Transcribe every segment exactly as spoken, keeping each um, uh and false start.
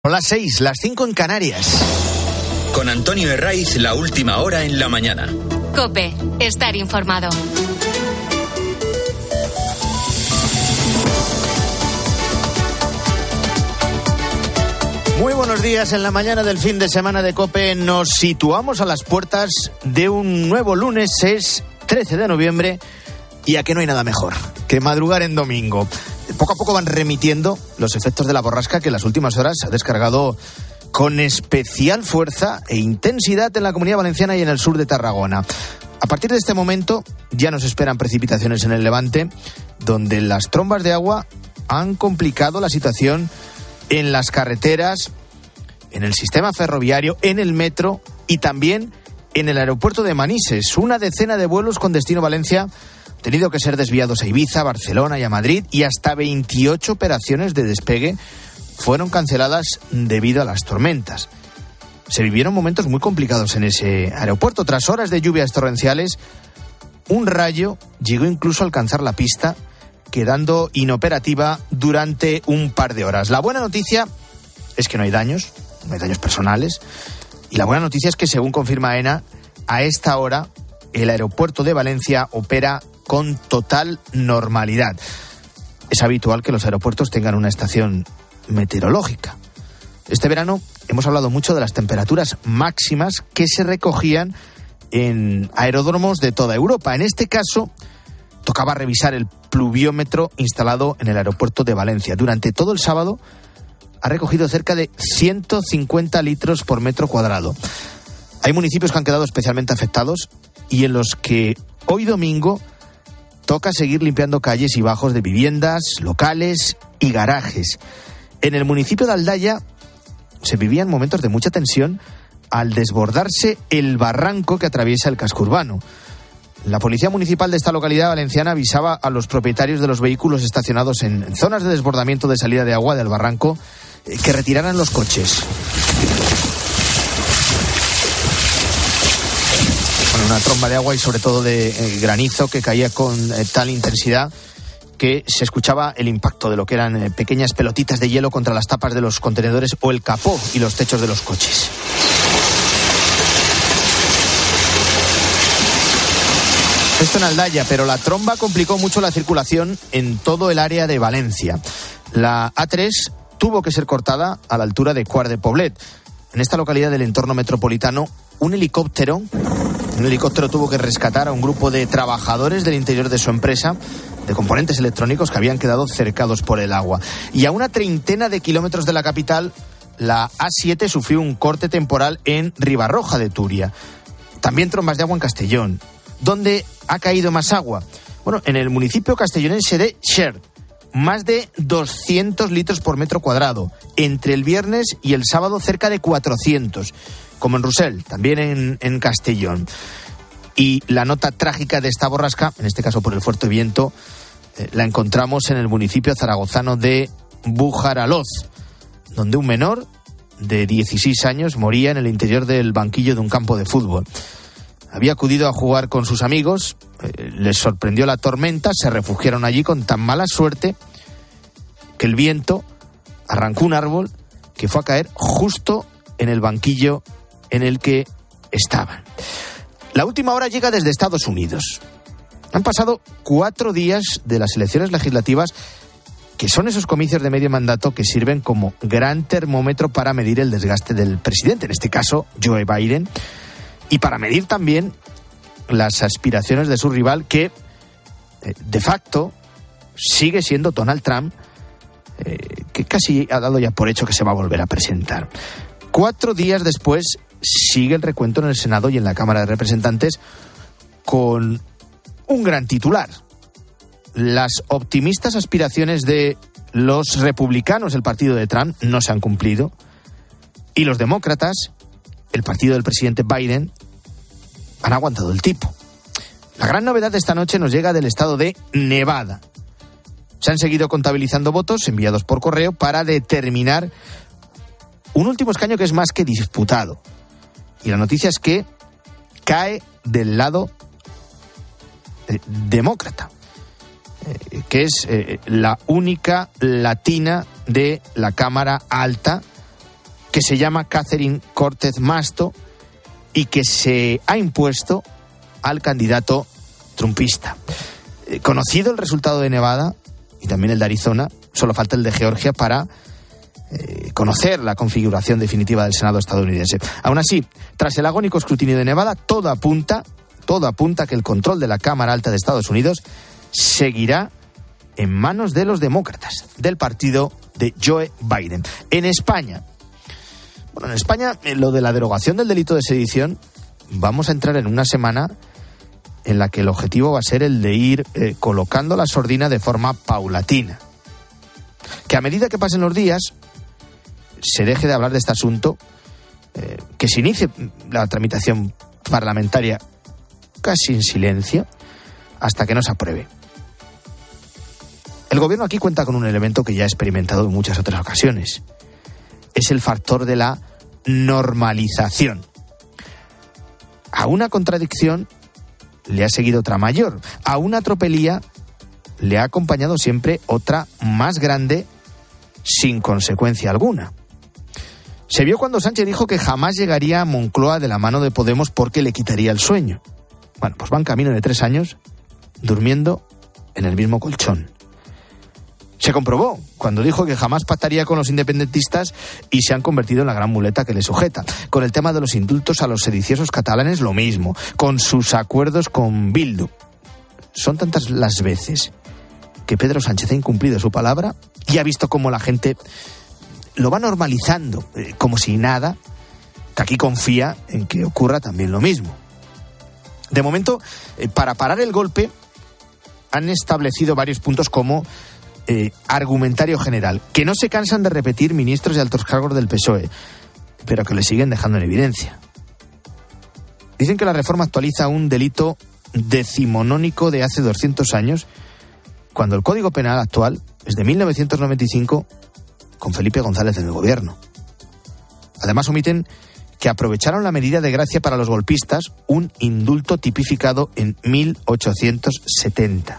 Son las seis, las cinco en Canarias. Con Antonio Herraiz, la última hora en la mañana. COPE, estar informado. Muy buenos días. En la mañana del fin de semana de COPE nos situamos a las puertas de un nuevo lunes. Es trece de noviembre y aquí no hay nada mejor que madrugar en domingo. Poco a poco van remitiendo los efectos de la borrasca que en las últimas horas ha descargado con especial fuerza e intensidad en la Comunidad Valenciana y en el sur de Tarragona. A partir de este momento ya nos esperan precipitaciones en el Levante, donde las trombas de agua han complicado la situación en las carreteras, en el sistema ferroviario, en el metro y también en el aeropuerto de Manises. Una decena de vuelos con destino Valencia han tenido que ser desviados a Ibiza, Barcelona y a Madrid, y hasta veintiocho operaciones de despegue fueron canceladas debido a las tormentas. Se vivieron momentos muy complicados en ese aeropuerto. Tras horas de lluvias torrenciales, un rayo llegó incluso a alcanzar la pista, quedando inoperativa durante un par de horas. La buena noticia es que no hay daños, no hay daños personales, y la buena noticia es que, según confirma AENA, a esta hora el aeropuerto de Valencia opera con total normalidad. Es habitual que los aeropuertos tengan una estación meteorológica. Este verano hemos hablado mucho de las temperaturas máximas que se recogían en aeródromos de toda Europa. En este caso, tocaba revisar el pluviómetro instalado en el aeropuerto de Valencia. Durante todo el sábado ha recogido cerca de ciento cincuenta litros por metro cuadrado. Hay municipios que han quedado especialmente afectados y en los que hoy domingo toca seguir limpiando calles y bajos de viviendas, locales y garajes. En el municipio de Aldaya se vivían momentos de mucha tensión al desbordarse el barranco que atraviesa el casco urbano. La policía municipal de esta localidad valenciana avisaba a los propietarios de los vehículos estacionados en zonas de desbordamiento de salida de agua del barranco que retiraran los coches. Bueno, una tromba de agua y sobre todo de eh, granizo que caía con eh, tal intensidad que se escuchaba el impacto de lo que eran eh, pequeñas pelotitas de hielo contra las tapas de los contenedores o el capó y los techos de los coches. Esto en Aldaya, pero la tromba complicó mucho la circulación en todo el área de Valencia. La A tres tuvo que ser cortada a la altura de Quart de Poblet. En esta localidad del entorno metropolitano, un helicóptero, un helicóptero tuvo que rescatar a un grupo de trabajadores del interior de su empresa de componentes electrónicos que habían quedado cercados por el agua. Y a una treintena de kilómetros de la capital, la A siete sufrió un corte temporal en Ribarroja de Turia. También trombas de agua en Castellón. ¿Dónde ha caído más agua? Bueno, en el municipio castellonense de Xert, más de doscientos litros por metro cuadrado. Entre el viernes y el sábado cerca de cuatrocientos, como en Rusell, también en, en Castellón. Y la nota trágica de esta borrasca, en este caso por el fuerte viento, eh, la encontramos en el municipio zaragozano de Bujaraloz, donde un menor de dieciséis años moría en el interior del banquillo de un campo de fútbol. Había acudido a jugar con sus amigos, eh, les sorprendió la tormenta, se refugiaron allí con tan mala suerte que el viento arrancó un árbol que fue a caer justo en el banquillo en el que estaban. La última hora llega desde Estados Unidos. Han pasado cuatro días de las elecciones legislativas, que son esos comicios de medio mandato que sirven como gran termómetro para medir el desgaste del presidente, en este caso Joe Biden, y para medir también las aspiraciones de su rival, que eh, de facto sigue siendo Donald Trump, eh, que casi ha dado ya por hecho que se va a volver a presentar. Cuatro días después sigue el recuento en el Senado y en la Cámara de Representantes con un gran titular. Las optimistas aspiraciones de los republicanos, el partido de Trump, no se han cumplido, y los demócratas, el partido del presidente Biden, han aguantado el tipo. La gran novedad de esta noche nos llega del estado de Nevada. Se han seguido contabilizando votos enviados por correo para determinar un último escaño que es más que disputado. Y la noticia es que cae del lado eh, demócrata, eh, que es eh, la única latina de la Cámara Alta que se llama Catherine Cortez Masto y que se ha impuesto al candidato trumpista. Eh, conocido el resultado de Nevada y también el de Arizona, solo falta el de Georgia para eh, conocer la configuración definitiva del Senado estadounidense. Aún así, tras el agónico escrutinio de Nevada, todo apunta, todo apunta que el control de la Cámara Alta de Estados Unidos seguirá en manos de los demócratas, del partido de Joe Biden. En España, bueno, en España, en lo de la derogación del delito de sedición, vamos a entrar en una semana en la que el objetivo va a ser el de ir eh, colocando la sordina de forma paulatina. Que a medida que pasen los días, se deje de hablar de este asunto, eh, que se inicie la tramitación parlamentaria casi en silencio, hasta que no se apruebe. El gobierno aquí cuenta con un elemento que ya ha experimentado en muchas otras ocasiones. Es el factor de la normalización. A una contradicción le ha seguido otra mayor. A una tropelía le ha acompañado siempre otra más grande, sin consecuencia alguna. Se vio cuando Sánchez dijo que jamás llegaría a Moncloa de la mano de Podemos porque le quitaría el sueño. Bueno, pues van camino de tres años durmiendo en el mismo colchón. Se comprobó cuando dijo que jamás pactaría con los independentistas y se han convertido en la gran muleta que le sujeta. Con el tema de los indultos a los sediciosos catalanes, lo mismo. Con sus acuerdos con Bildu. Son tantas las veces que Pedro Sánchez ha incumplido su palabra y ha visto cómo la gente lo va normalizando, eh, como si nada, que aquí confía en que ocurra también lo mismo. De momento, eh, para parar el golpe, han establecido varios puntos como eh, argumentario general, que no se cansan de repetir ministros y altos cargos del P S O E, pero que le siguen dejando en evidencia. Dicen que la reforma actualiza un delito decimonónico de hace doscientos años, cuando el Código Penal actual es de mil novecientos noventa y cinco, con Felipe González en el gobierno. Además omiten que aprovecharon la medida de gracia para los golpistas, un indulto tipificado en mil ochocientos setenta.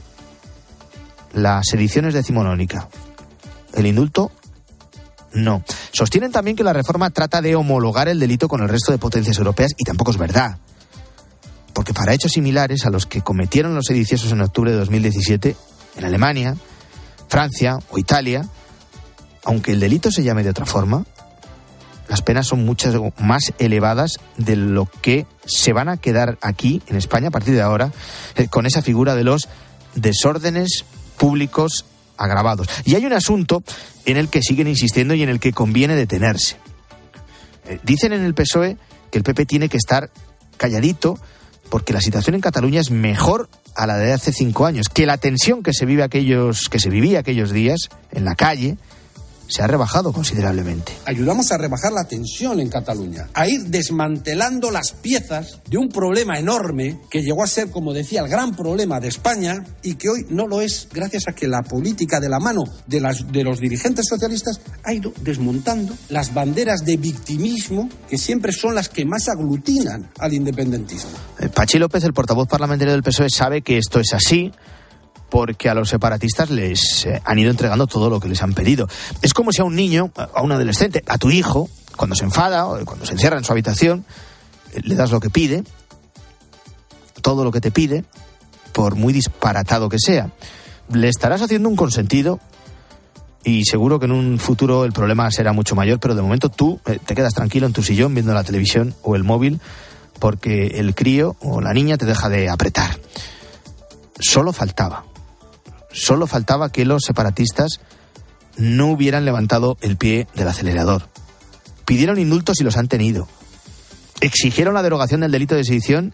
La sedición es decimonónica. El indulto, no. Sostienen también que la reforma trata de homologar el delito con el resto de potencias europeas y tampoco es verdad. Porque para hechos similares a los que cometieron los sediciosos en octubre de dos mil diecisiete, en Alemania, Francia o Italia, aunque el delito se llame de otra forma, las penas son muchas más elevadas de lo que se van a quedar aquí, en España, a partir de ahora, eh, con esa figura de los desórdenes públicos agravados. Y hay un asunto en el que siguen insistiendo y en el que conviene detenerse. Eh, dicen en el P S O E que el P P tiene que estar calladito porque la situación en Cataluña es mejor a la de hace cinco años, que la tensión que se vive aquellos, que se vivía aquellos días en la calle se ha rebajado considerablemente. Ayudamos a rebajar la tensión en Cataluña, a ir desmantelando las piezas de un problema enorme que llegó a ser, como decía, el gran problema de España y que hoy no lo es gracias a que la política de la mano de, las, de los dirigentes socialistas ha ido desmontando las banderas de victimismo que siempre son las que más aglutinan al independentismo. Pachi López, el portavoz parlamentario del P S O E, sabe que esto es así, porque a los separatistas les eh, han ido entregando todo lo que les han pedido. Es como si a un niño, a un adolescente, a tu hijo, cuando se enfada o cuando se encierra en su habitación, eh, le das lo que pide, todo lo que te pide, por muy disparatado que sea. Le estarás haciendo un consentido y seguro que en un futuro el problema será mucho mayor, pero de momento tú eh, te quedas tranquilo en tu sillón viendo la televisión o el móvil porque el crío o la niña te deja de apretar. Solo faltaba. Solo faltaba que los separatistas no hubieran levantado el pie del acelerador. Pidieron indultos y los han tenido. Exigieron la derogación del delito de sedición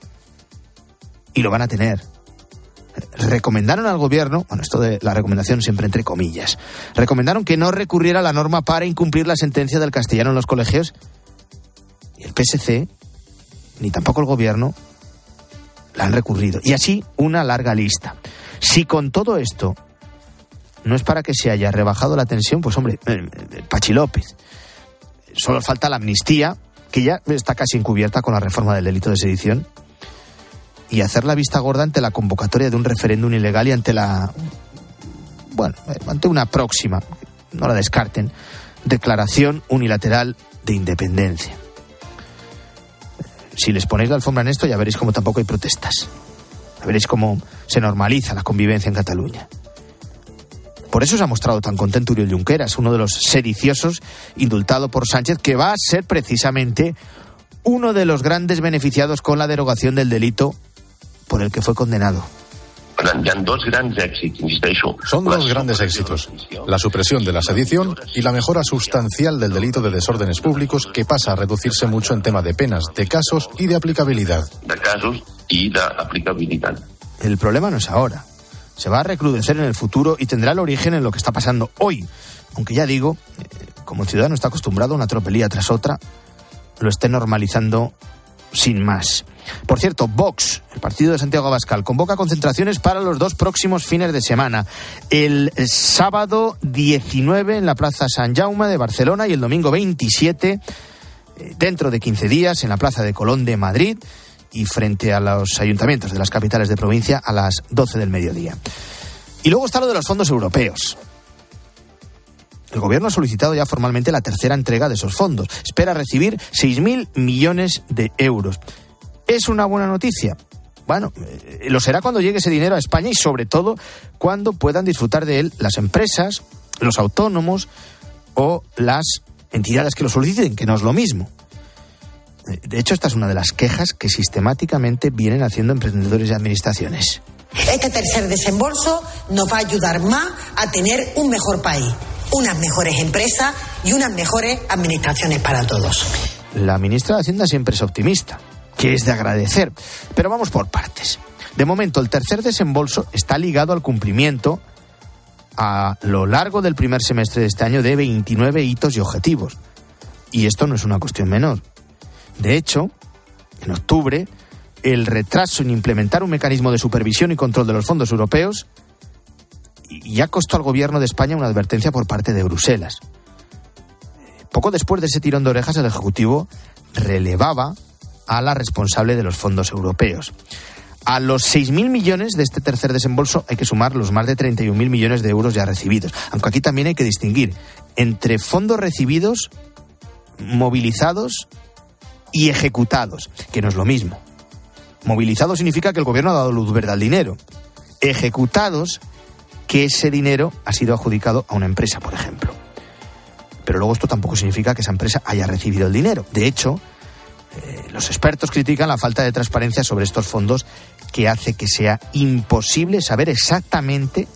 y lo van a tener. Recomendaron al gobierno, bueno, esto de la recomendación siempre entre comillas, recomendaron que no recurriera a la norma para incumplir la sentencia del castellano en los colegios y el P S C, ni tampoco el gobierno, la han recurrido. Y así una larga lista. Si con todo esto no es para que se haya rebajado la tensión, pues hombre, eh, Pachi López. Solo falta la amnistía, que ya está casi encubierta con la reforma del delito de sedición, y hacer la vista gorda ante la convocatoria de un referéndum ilegal y ante la... bueno, ante una próxima, no la descarten, declaración unilateral de independencia. Si les ponéis la alfombra en esto, ya veréis cómo tampoco hay protestas. Ya veréis cómo se normaliza la convivencia en Cataluña. Por eso se ha mostrado tan contento Oriol Junqueras, uno de los sediciosos indultado por Sánchez, que va a ser precisamente uno de los grandes beneficiados con la derogación del delito por el que fue condenado. Son dos grandes éxitos: la supresión de la sedición y la mejora sustancial del delito de desórdenes públicos, que pasa a reducirse mucho en tema de penas, de casos y de aplicabilidad. El problema no es ahora. Se va a recrudecer en el futuro y tendrá el origen en lo que está pasando hoy. Aunque ya digo, como el ciudadano está acostumbrado a una tropelía tras otra, lo esté normalizando sin más. Por cierto, Vox, el partido de Santiago Abascal, convoca concentraciones para los dos próximos fines de semana. El sábado diecinueve en la Plaza Sant Jaume de Barcelona y el domingo veintisiete, dentro de quince días, en la Plaza de Colón de Madrid y frente a los ayuntamientos de las capitales de provincia a las doce del mediodía. Y luego está lo de los fondos europeos. El gobierno ha solicitado ya formalmente la tercera entrega de esos fondos. Espera recibir seis mil millones de euros. ¿Es una buena noticia? Bueno, eh, lo será cuando llegue ese dinero a España y sobre todo cuando puedan disfrutar de él las empresas, los autónomos o las entidades que lo soliciten, que no es lo mismo. De hecho, esta es una de las quejas que sistemáticamente vienen haciendo emprendedores y administraciones. Este tercer desembolso nos va a ayudar más a tener un mejor país, unas mejores empresas y unas mejores administraciones para todos. La ministra de Hacienda siempre es optimista, que es de agradecer, pero vamos por partes. De momento, el tercer desembolso está ligado al cumplimiento a lo largo del primer semestre de este año de veintinueve hitos y objetivos. Y esto no es una cuestión menor. De hecho, en octubre, el retraso en implementar un mecanismo de supervisión y control de los fondos europeos ya costó al gobierno de España una advertencia por parte de Bruselas. Poco después de ese tirón de orejas, el Ejecutivo relevaba a la responsable de los fondos europeos. A los seis mil millones de este tercer desembolso hay que sumar los más de treinta y un mil millones de euros ya recibidos. Aunque aquí también hay que distinguir entre fondos recibidos, movilizados y ejecutados, que no es lo mismo. Movilizado significa que el gobierno ha dado luz verde al dinero. Ejecutados, que ese dinero ha sido adjudicado a una empresa, por ejemplo. Pero luego esto tampoco significa que esa empresa haya recibido el dinero. De hecho, eh, los expertos critican la falta de transparencia sobre estos fondos, que hace que sea imposible saber exactamente,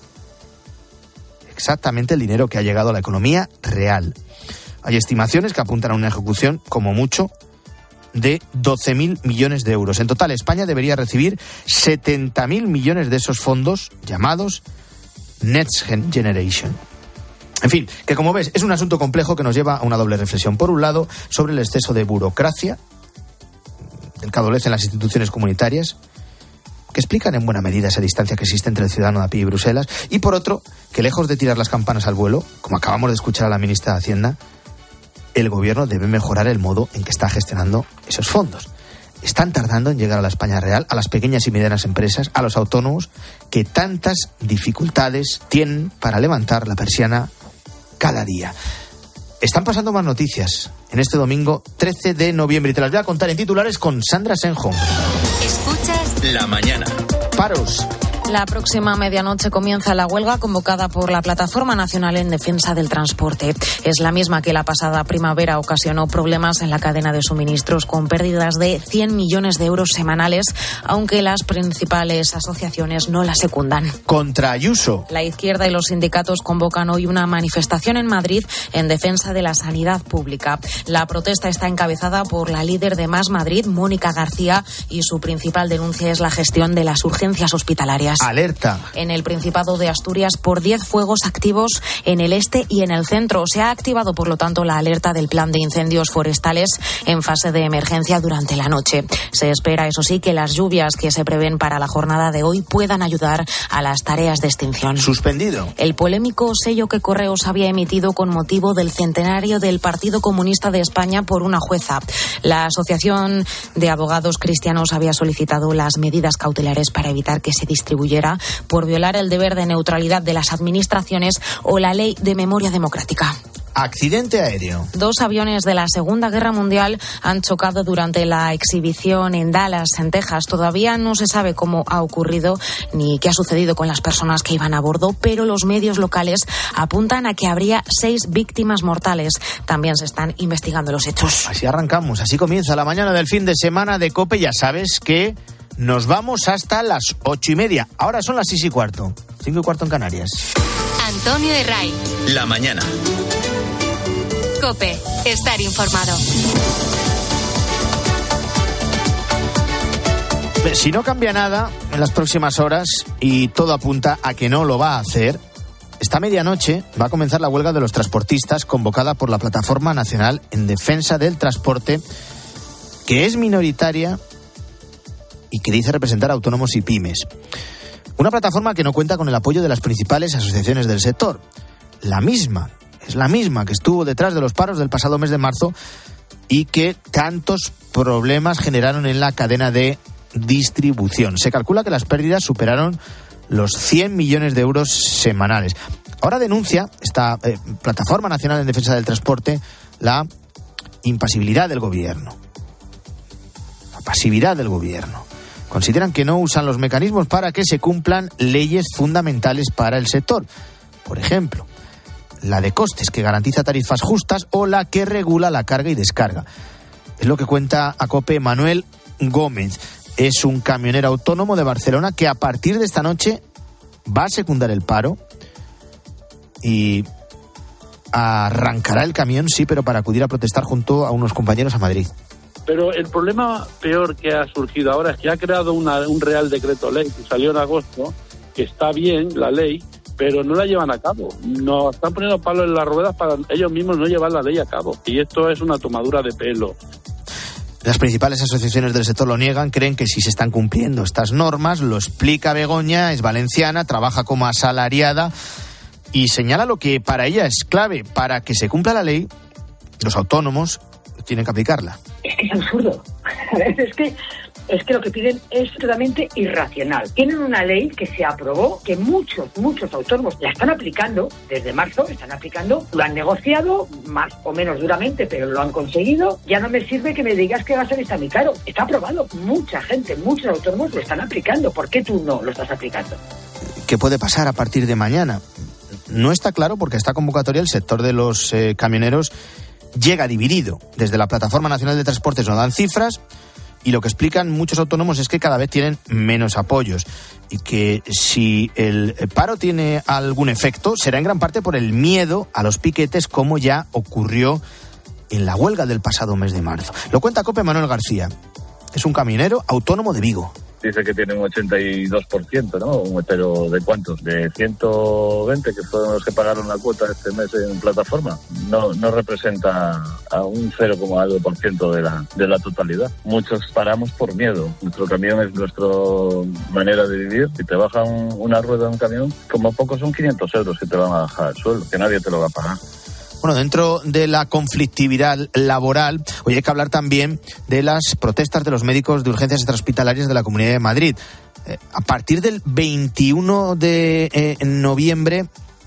exactamente el dinero que ha llegado a la economía real. Hay estimaciones que apuntan a una ejecución, como mucho, de doce mil millones de euros. En total, España debería recibir setenta mil millones de esos fondos llamados Next Generation. En fin, que como ves, es un asunto complejo que nos lleva a una doble reflexión. Por un lado, sobre el exceso de burocracia del que adolecen las instituciones comunitarias, que explican en buena medida esa distancia que existe entre el ciudadano de a pie y Bruselas. Y por otro, que lejos de tirar las campanas al vuelo, como acabamos de escuchar a la ministra de Hacienda, el gobierno debe mejorar el modo en que está gestionando esos fondos. Están tardando en llegar a la España real, a las pequeñas y medianas empresas, a los autónomos, que tantas dificultades tienen para levantar la persiana cada día. Están pasando más noticias en este domingo trece de noviembre y te las voy a contar en titulares con Sandra Senjo. Escuchas La mañana. Paros. La próxima medianoche comienza la huelga convocada por la Plataforma Nacional en Defensa del Transporte. Es la misma que la pasada primavera ocasionó problemas en la cadena de suministros con pérdidas de cien millones de euros semanales, aunque las principales asociaciones no la secundan. Contra Ayuso. La izquierda y los sindicatos convocan hoy una manifestación en Madrid en defensa de la sanidad pública. La protesta está encabezada por la líder de Más Madrid, Mónica García, y su principal denuncia es la gestión de las urgencias hospitalarias. Alerta. En el Principado de Asturias, por diez fuegos activos en el este y en el centro. Se ha activado, por lo tanto, la alerta del plan de incendios forestales en fase de emergencia durante la noche. Se espera, eso sí, que las lluvias que se prevén para la jornada de hoy puedan ayudar a las tareas de extinción. Suspendido. El polémico sello que Correos había emitido con motivo del centenario del Partido Comunista de España por una jueza. La Asociación de Abogados Cristianos había solicitado las medidas cautelares para evitar que se distribuyera por violar el deber de neutralidad de las administraciones o la ley de memoria democrática. accidente aéreo. Dos aviones de la Segunda Guerra Mundial han chocado durante la exhibición en Dallas, en Texas. Todavía no se sabe cómo ha ocurrido ni qué ha sucedido con las personas que iban a bordo, pero los medios locales apuntan a que habría seis víctimas mortales. También se están investigando los hechos. Así arrancamos, así comienza la mañana del fin de semana de COPE. Ya sabes que nos vamos hasta las ocho y media. Ahora son las seis y cuarto, cinco y cuarto en Canarias. Antonio Herray. La mañana. COPE, estar informado. Si no cambia nada en las próximas horas, y todo apunta a que no lo va a hacer, esta medianoche va a comenzar la huelga de los transportistas convocada por la Plataforma Nacional en Defensa del Transporte, que es minoritaria y que dice representar a autónomos y pymes. Una plataforma que no cuenta con el apoyo de las principales asociaciones del sector. La misma, es la misma que estuvo detrás de los paros del pasado mes de marzo y que tantos problemas generaron en la cadena de distribución. Se calcula que las pérdidas superaron los cien millones de euros semanales. Ahora denuncia esta eh, Plataforma Nacional en Defensa del Transporte la impasibilidad del gobierno, la pasividad del gobierno. Consideran que no usan los mecanismos para que se cumplan leyes fundamentales para el sector. Por ejemplo, la de costes, que garantiza tarifas justas, o la que regula la carga y descarga. Es lo que cuenta a COPE Manuel Gómez. Es un camionero autónomo de Barcelona que a partir de esta noche va a secundar el paro y arrancará el camión, sí, pero para acudir a protestar junto a unos compañeros a Madrid. Pero el problema peor que ha surgido ahora es que ha creado una, un Real Decreto Ley que salió en agosto, que está bien la ley, pero no la llevan a cabo. Nos están poniendo palos en las ruedas para ellos mismos no llevar la ley a cabo. Y esto es una tomadura de pelo. Las principales asociaciones del sector lo niegan, creen que sí se están cumpliendo estas normas. Lo explica Begoña, es valenciana, trabaja como asalariada y señala lo que para ella es clave. Para que se cumpla la ley, los autónomos tienen que aplicarla. Es que es absurdo. Es que, es que lo que piden es totalmente irracional. Tienen una ley que se aprobó, que muchos, muchos autónomos la están aplicando desde marzo, están aplicando, lo han negociado más o menos duramente, pero lo han conseguido. Ya no me sirve que me digas que va a ser está muy caro. Está aprobado. Mucha gente, muchos autónomos lo están aplicando. ¿Por qué tú no lo estás aplicando? ¿Qué puede pasar a partir de mañana? No está claro porque esta convocatoria el sector de los eh, camioneros llega dividido. Desde la Plataforma Nacional de Transportes no dan cifras y lo que explican muchos autónomos es que cada vez tienen menos apoyos y que si el paro tiene algún efecto será en gran parte por el miedo a los piquetes, como ya ocurrió en la huelga del pasado mes de marzo. Lo cuenta COPE Manuel García. Es un camionero autónomo de Vigo. Dice que tiene un ochenta y dos por ciento, ¿no? Pero ¿de cuántos? De ciento veinte, que fueron los que pagaron la cuota este mes en plataforma. No no representa a un cero coma algo por ciento de la de la totalidad. Muchos paramos por miedo. Nuestro camión es nuestra manera de vivir. Si te baja un, una rueda de un camión, como poco son quinientos euros que te van a bajar el sueldo, que nadie te lo va a pagar. Bueno, dentro de la conflictividad laboral, hoy hay que hablar también de las protestas de los médicos de urgencias extrahospitalarias de la Comunidad de Madrid. Eh, a partir del veintiuno de eh, noviembre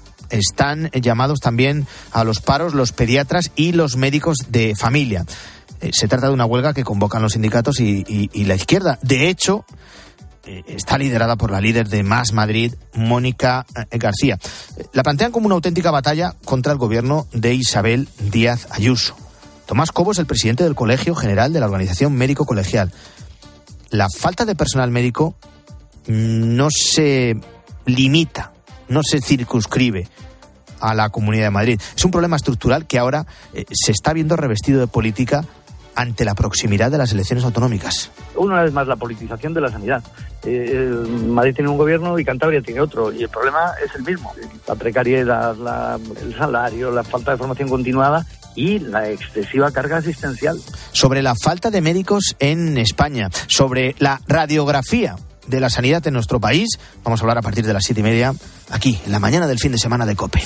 están llamados también a los paros los pediatras y los médicos de familia. Eh, se trata de una huelga que convocan los sindicatos y, y, y la izquierda. De hecho, está liderada por la líder de Más Madrid, Mónica García. La plantean como una auténtica batalla contra el gobierno de Isabel Díaz Ayuso. Tomás Cobo es el presidente del Colegio General de la Organización Médico Colegial. La falta de personal médico no se limita, no se circunscribe a la Comunidad de Madrid. Es un problema estructural que ahora eh, se está viendo revestido de política ante la proximidad de las elecciones autonómicas. Una vez más, la politización de la sanidad. Eh, Madrid tiene un gobierno y Cantabria tiene otro, y el problema es el mismo. La precariedad, la, el salario, la falta de formación continuada y la excesiva carga asistencial. Sobre la falta de médicos en España, sobre la radiografía de la sanidad en nuestro país, vamos a hablar a partir de las siete y media, aquí, en la mañana del fin de semana de COPE.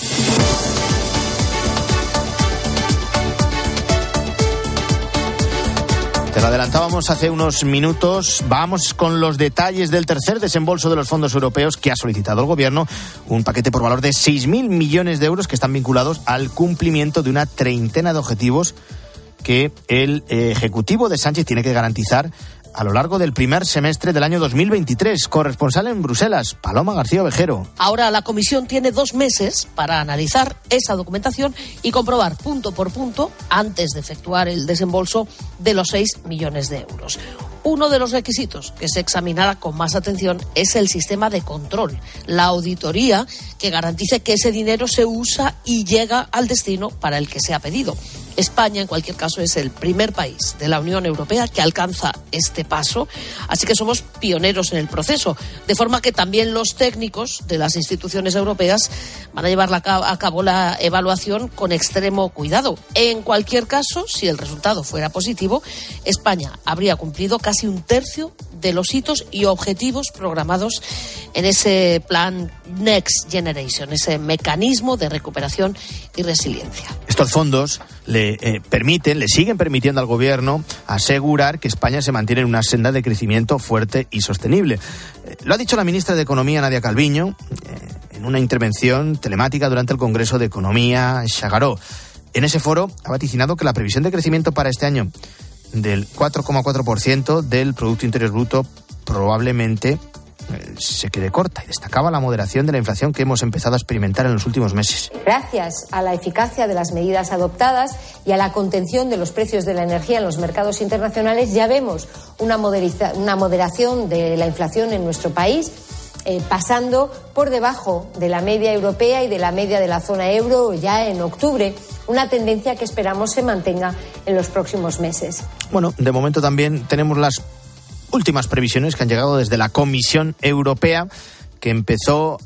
Te lo adelantábamos hace unos minutos. Vamos con los detalles del tercer desembolso de los fondos europeos que ha solicitado el Gobierno. Un paquete por valor de seis mil millones de euros que están vinculados al cumplimiento de una treintena de objetivos que el Ejecutivo de Sánchez tiene que garantizar a lo largo del primer semestre del año dos mil veintitrés. Corresponsal en Bruselas, Paloma García Ovejero. Ahora la Comisión tiene dos meses para analizar esa documentación y comprobar punto por punto, antes de efectuar el desembolso de los seis millones de euros. Uno de los requisitos que se examinará con más atención es el sistema de control, la auditoría que garantice que ese dinero se usa y llega al destino para el que se ha pedido. España, en cualquier caso, es el primer país de la Unión Europea que alcanza este paso, así que somos pioneros en el proceso, de forma que también los técnicos de las instituciones europeas van a llevar a cabo la evaluación con extremo cuidado. En cualquier caso, si el resultado fuera positivo, España habría cumplido casi un tercio de los hitos y objetivos programados en ese plan Next Generation, ese mecanismo de recuperación y resiliencia. Estos fondos le eh, permiten, le siguen permitiendo al Gobierno asegurar que España se mantiene en una senda de crecimiento fuerte y sostenible. Eh, lo ha dicho la ministra de Economía, Nadia Calviño, eh, en una intervención telemática durante el Congreso de Economía Xagaró. En ese foro ha vaticinado que la previsión de crecimiento para este año del cuatro coma cuatro por ciento del Producto Interior Bruto probablemente eh, se quede corta, y destacaba la moderación de la inflación que hemos empezado a experimentar en los últimos meses. Gracias a la eficacia de las medidas adoptadas y a la contención de los precios de la energía en los mercados internacionales, ya vemos una, moderiza, una moderación de la inflación en nuestro país, eh, pasando por debajo de la media europea y de la media de la zona euro ya en octubre, una tendencia que esperamos se mantenga en los próximos meses. Bueno, de momento también tenemos las últimas previsiones que han llegado desde la Comisión Europea, que empezó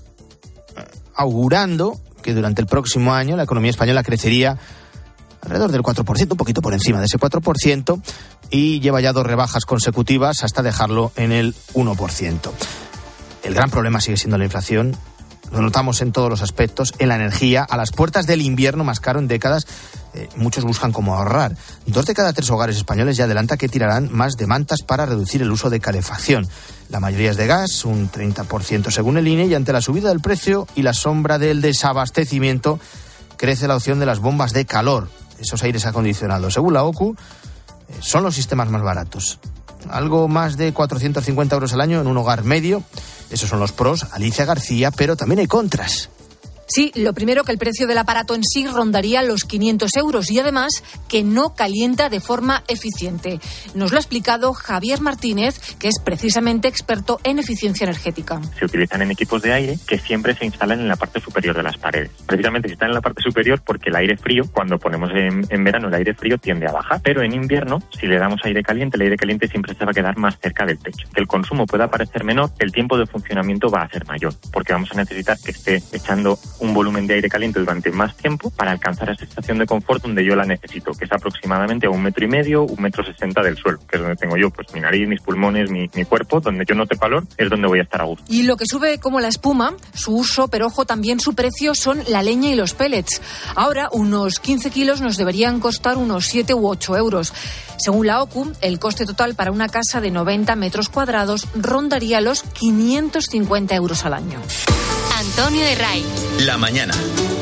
augurando que durante el próximo año la economía española crecería alrededor del cuatro por ciento, un poquito por encima de ese cuatro por ciento, y lleva ya dos rebajas consecutivas hasta dejarlo en el uno por ciento. El gran problema sigue siendo la inflación. Lo notamos en todos los aspectos, en la energía, a las puertas del invierno más caro en décadas. Eh, muchos buscan cómo ahorrar. Dos de cada tres hogares españoles ya adelanta que tirarán más de mantas para reducir el uso de calefacción. La mayoría es de gas, un treinta por ciento según el I N E, y ante la subida del precio y la sombra del desabastecimiento, crece la opción de las bombas de calor, esos aires acondicionados. Según la O C U, eh, son los sistemas más baratos. Algo más de cuatrocientos cincuenta euros al año en un hogar medio. Esos son los pros, Alicia García, pero también hay contras. Sí, lo primero, que el precio del aparato en sí rondaría los quinientos euros y además que no calienta de forma eficiente. Nos lo ha explicado Javier Martínez, que es precisamente experto en eficiencia energética. Se utilizan en equipos de aire que siempre se instalan en la parte superior de las paredes. Precisamente si están en la parte superior porque el aire frío, cuando ponemos en, en verano el aire frío tiende a bajar, pero en invierno, si le damos aire caliente, el aire caliente siempre se va a quedar más cerca del techo. Que el consumo pueda parecer menor, el tiempo de funcionamiento va a ser mayor, porque vamos a necesitar que esté echando un volumen de aire caliente durante más tiempo para alcanzar esa estación de confort donde yo la necesito, que es aproximadamente a un metro y medio, un metro sesenta del suelo, que es donde tengo yo pues mi nariz, mis pulmones, mi, mi cuerpo, donde yo note calor, es donde voy a estar a gusto. Y lo que sube como la espuma, su uso, pero ojo, también su precio, son la leña y los pellets. Ahora, unos quince kilos nos deberían costar unos siete u ocho euros. Según la O C U, el coste total para una casa de noventa metros cuadrados rondaría los quinientos cincuenta euros al año. Antonio de Ray. La mañana.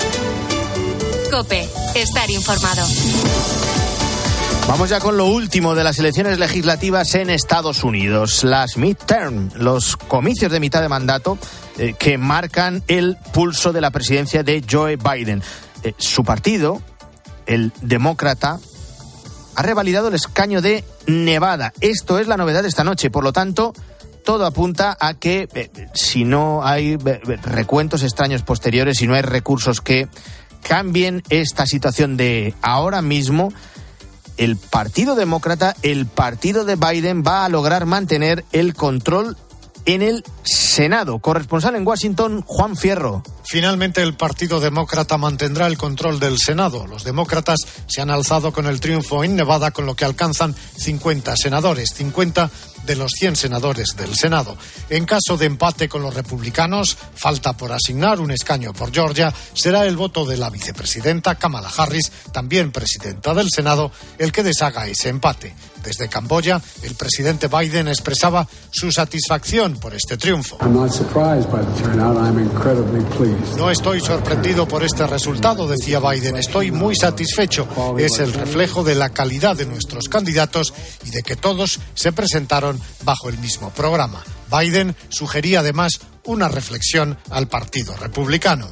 COPE. Estar informado. Vamos ya con lo último de las elecciones legislativas en Estados Unidos. Las midterm, los comicios de mitad de mandato eh, que marcan el pulso de la presidencia de Joe Biden. Eh, su partido, el demócrata, ha revalidado el escaño de Nevada. Esto es la novedad de esta noche. Por lo tanto, todo apunta a que eh, si no hay eh, recuentos extraños posteriores, si no hay recursos que cambien esta situación de ahora mismo, el Partido Demócrata, el partido de Biden, va a lograr mantener el control en el Senado. Corresponsal en Washington, Juan Fierro. Finalmente el Partido Demócrata mantendrá el control del Senado. Los demócratas se han alzado con el triunfo en Nevada, con lo que alcanzan cincuenta senadores, cincuenta de los cien senadores del Senado. En caso de empate con los republicanos, falta por asignar un escaño por Georgia, será el voto de la vicepresidenta Kamala Harris, también presidenta del Senado, el que deshaga ese empate. Desde Camboya, el presidente Biden expresaba su satisfacción por este triunfo. No estoy sorprendido por este resultado, decía Biden. Estoy muy satisfecho. Es el reflejo de la calidad de nuestros candidatos y de que todos se presentaron bajo el mismo programa. Biden sugería además una reflexión al Partido Republicano.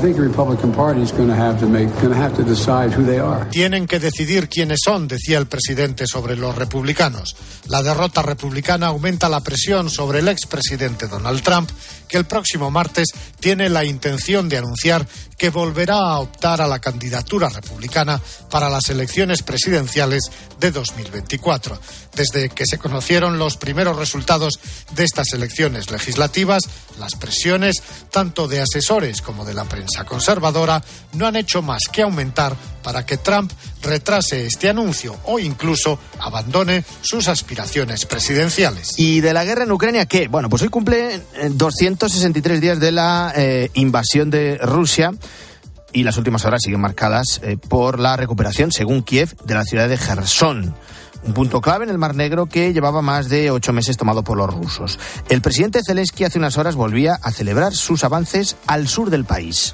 Tienen que decidir quiénes son, decía el presidente sobre los republicanos. La derrota republicana aumenta la presión sobre el expresidente Donald Trump, que el próximo martes tiene la intención de anunciar que volverá a optar a la candidatura republicana para las elecciones presidenciales de dos mil veinticuatro. Desde que se conocieron los primeros resultados de estas elecciones legislativas, las presiones, tanto de asesores como de la prensa conservadora, no han hecho más que aumentar para que Trump retrase este anuncio o incluso abandone sus aspiraciones presidenciales. ¿Y de la guerra en Ucrania qué? Bueno, pues hoy cumple doscientos sesenta y tres días de la eh, invasión de Rusia y las últimas horas siguen marcadas eh, por la recuperación, según Kiev, de la ciudad de Jersón. Un punto clave en el Mar Negro que llevaba más de ocho meses tomado por los rusos. El presidente Zelensky hace unas horas volvía a celebrar sus avances al sur del país.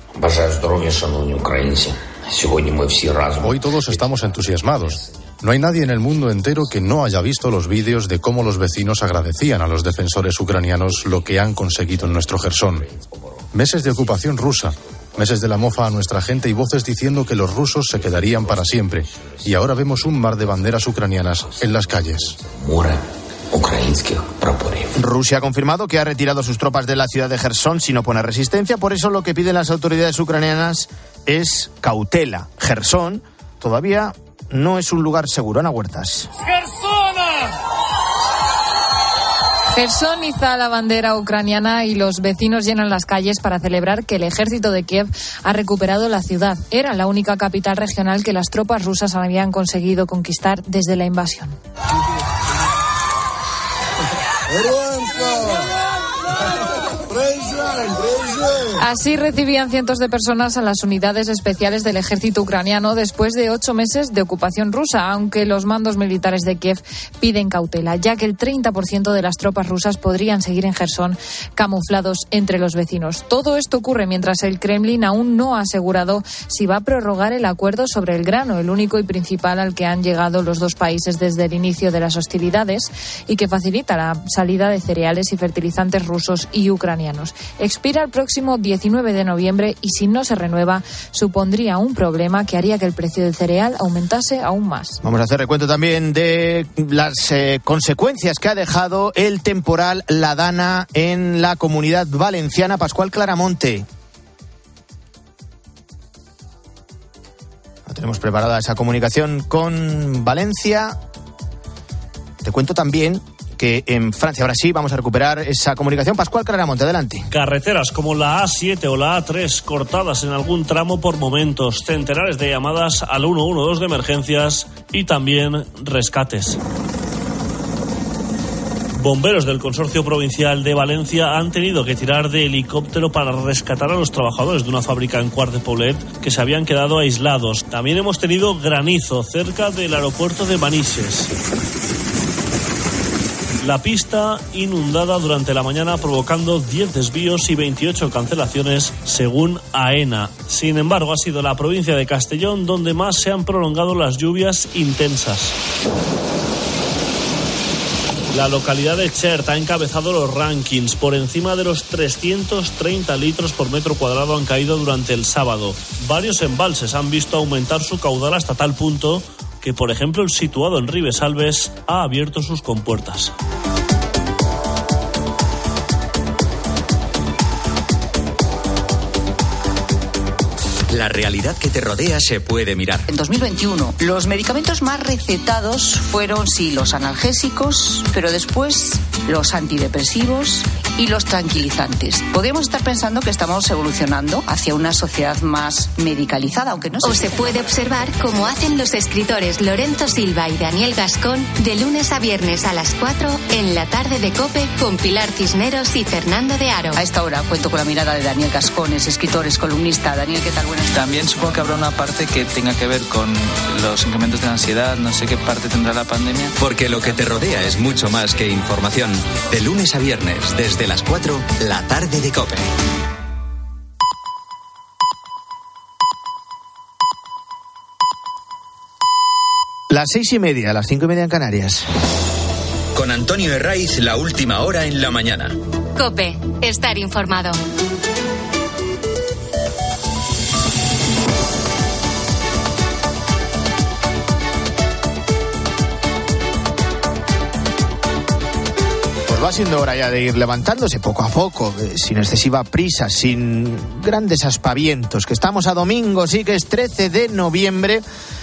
Hoy todos estamos entusiasmados. No hay nadie en el mundo entero que no haya visto los vídeos de cómo los vecinos agradecían a los defensores ucranianos lo que han conseguido en nuestro Jersón. Meses de ocupación rusa, meses de la mofa a nuestra gente y voces diciendo que los rusos se quedarían para siempre. Y ahora vemos un mar de banderas ucranianas en las calles. Rusia ha confirmado que ha retirado sus tropas de la ciudad de Jersón sin oponer resistencia. Por eso lo que piden las autoridades ucranianas es cautela. Jersón todavía no es un lugar seguro. Ana Huertas. Jersón iza la bandera ucraniana y los vecinos llenan las calles para celebrar que el ejército de Kiev ha recuperado la ciudad. Era la única capital regional que las tropas rusas habían conseguido conquistar desde la invasión. Así recibían cientos de personas a las unidades especiales del ejército ucraniano después de ocho meses de ocupación rusa, aunque los mandos militares de Kiev piden cautela, ya que el treinta por ciento de las tropas rusas podrían seguir en Jersón camuflados entre los vecinos. Todo esto ocurre mientras el Kremlin aún no ha asegurado si va a prorrogar el acuerdo sobre el grano, el único y principal al que han llegado los dos países desde el inicio de las hostilidades y que facilita la salida de cereales y fertilizantes rusos y ucranianos. Expira el próximo diecinueve de noviembre y si no se renueva supondría un problema que haría que el precio del cereal aumentase aún más. Vamos a hacer recuento también de las eh, consecuencias que ha dejado el temporal La Dana en la Comunidad Valenciana. Pascual Claramonte. No tenemos preparada esa comunicación con Valencia. Te cuento también que en Francia, ahora sí, vamos a recuperar esa comunicación. Pascual Claramonte, adelante. Carreteras como la A siete o la A tres cortadas en algún tramo por momentos, centenares de llamadas al uno uno dos de emergencias y también rescates. Bomberos del Consorcio Provincial de Valencia han tenido que tirar de helicóptero para rescatar a los trabajadores de una fábrica en Quart de Poblet que se habían quedado aislados. También hemos tenido granizo cerca del aeropuerto de Manises. La pista inundada durante la mañana provocando diez desvíos y veintiocho cancelaciones según AENA. Sin embargo, ha sido la provincia de Castellón donde más se han prolongado las lluvias intensas. La localidad de Chert ha encabezado los rankings. Por encima de los trescientos treinta litros por metro cuadrado han caído durante el sábado. Varios embalses han visto aumentar su caudal hasta tal punto que, por ejemplo, el situado en Ribesalbes ha abierto sus compuertas. La realidad que te rodea se puede mirar. En dos mil veintiuno, los medicamentos más recetados fueron, sí, los analgésicos, pero después los antidepresivos y los tranquilizantes. Podríamos estar pensando que estamos evolucionando hacia una sociedad más medicalizada, aunque no se... O se puede observar cómo hacen los escritores Lorenzo Silva y Daniel Gascón de lunes a viernes a las cuatro en la tarde de COPE con Pilar Cisneros y Fernando de Aro. A esta hora cuento con la mirada de Daniel Gascón, es escritor, es columnista. Daniel, ¿qué tal? Buenas También supongo que habrá una parte que tenga que ver con los incrementos de la ansiedad, no sé qué parte tendrá la pandemia. Porque lo que te rodea es mucho más que información. De lunes a viernes, desde las cuatro, la tarde de COPE. Las seis y media, las cinco y media en Canarias. Con Antonio Herraiz, la última hora en la mañana. COPE, estar informado. Pues va siendo hora ya de ir levantándose poco a poco, eh, sin excesiva prisa, sin grandes aspavientos, que estamos a domingo, sí que es trece de noviembre.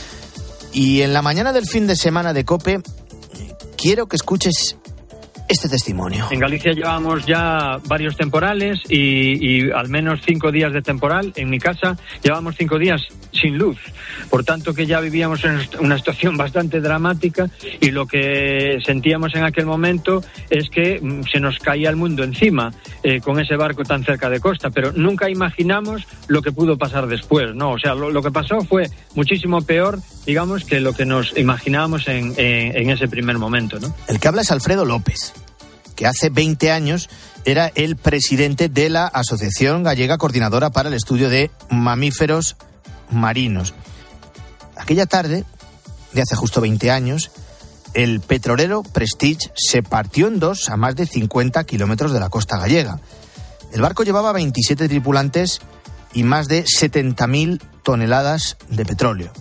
Y en la mañana del fin de semana de COPE, quiero que escuches este testimonio. En Galicia llevamos ya varios temporales y, y al menos cinco días de temporal. En mi casa llevamos cinco días sin luz. Por tanto, que ya vivíamos en una situación bastante dramática y lo que sentíamos en aquel momento es que se nos caía el mundo encima eh, con ese barco tan cerca de costa, pero nunca imaginamos lo que pudo pasar después, ¿no? O sea, lo, lo que pasó fue muchísimo peor, digamos, que lo que nos imaginábamos en, en, en ese primer momento, ¿no? El que habla es Alfredo López, que hace veinte años era el presidente de la Asociación Gallega Coordinadora para el Estudio de Mamíferos Marinos. Aquella tarde, de hace justo veinte años, el petrolero Prestige se partió en dos a más de cincuenta kilómetros de la costa gallega. El barco llevaba veintisiete tripulantes y más de setenta mil toneladas de petróleo.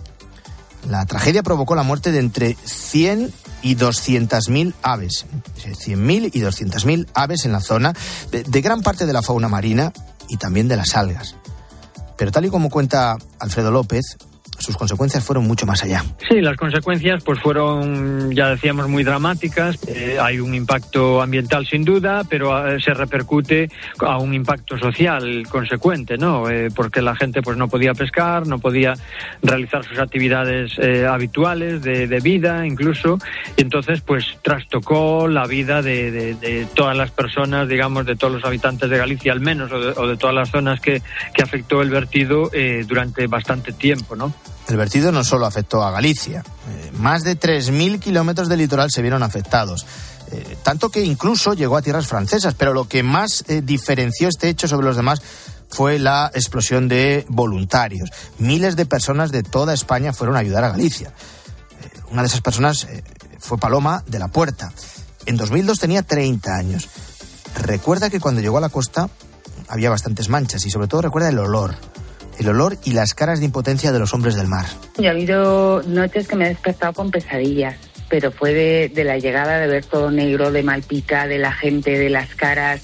La tragedia provocó la muerte de entre cien y doscientas mil aves, cien mil y doscientas mil aves en la zona, de, de gran parte de la fauna marina y también de las algas. Pero tal y como cuenta Alfredo López, sus consecuencias fueron mucho más allá. Sí, las consecuencias pues fueron, ya decíamos, muy dramáticas. Eh, hay un impacto ambiental sin duda, pero eh, se repercute a un impacto social consecuente, ¿no? Eh, porque la gente pues no podía pescar, no podía realizar sus actividades eh, habituales de, de vida incluso, y entonces pues trastocó la vida de, de, de todas las personas, digamos, de todos los habitantes de Galicia al menos, o de, o de todas las zonas que, que afectó el vertido eh, durante bastante tiempo, ¿no? El vertido no solo afectó a Galicia, eh, más de tres mil kilómetros de litoral se vieron afectados, eh, tanto que incluso llegó a tierras francesas, pero lo que más eh, diferenció este hecho sobre los demás fue la explosión de voluntarios. Miles de personas de toda España fueron a ayudar a Galicia. Eh, una de esas personas eh, fue Paloma de la Puerta. En dos mil dos tenía treinta años. Recuerda que cuando llegó a la costa había bastantes manchas y sobre todo recuerda el olor. El olor y las caras de impotencia de los hombres del mar. Yo ha habido noches que me he despertado con pesadillas, pero fue de, de la llegada, de ver todo negro, de Malpica, de la gente, de las caras,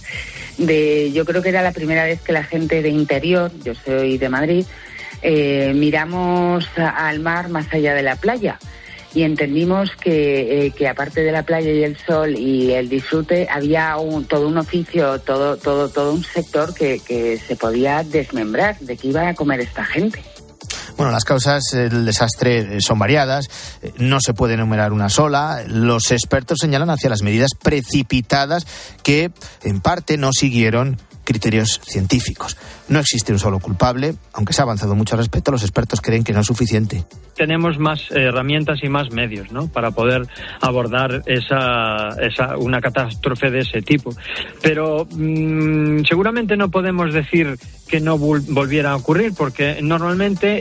de yo creo que era la primera vez que la gente de interior, yo soy de Madrid, eh, miramos a, al mar más allá de la playa. Y entendimos que, eh, que aparte de la playa y el sol y el disfrute, había un, todo un oficio, todo todo todo un sector que, que se podía desmembrar. ¿De qué iba a comer esta gente? Bueno, las causas del desastre son variadas, no se puede enumerar una sola. Los expertos señalan hacia las medidas precipitadas que, en parte, no siguieron criterios científicos. No existe un solo culpable, aunque se ha avanzado mucho al respecto, los expertos creen que no es suficiente. Tenemos más herramientas y más medios, ¿no?, para poder abordar esa, esa una catástrofe de ese tipo. Pero mmm, seguramente no podemos decir que no vol- volviera a ocurrir, porque normalmente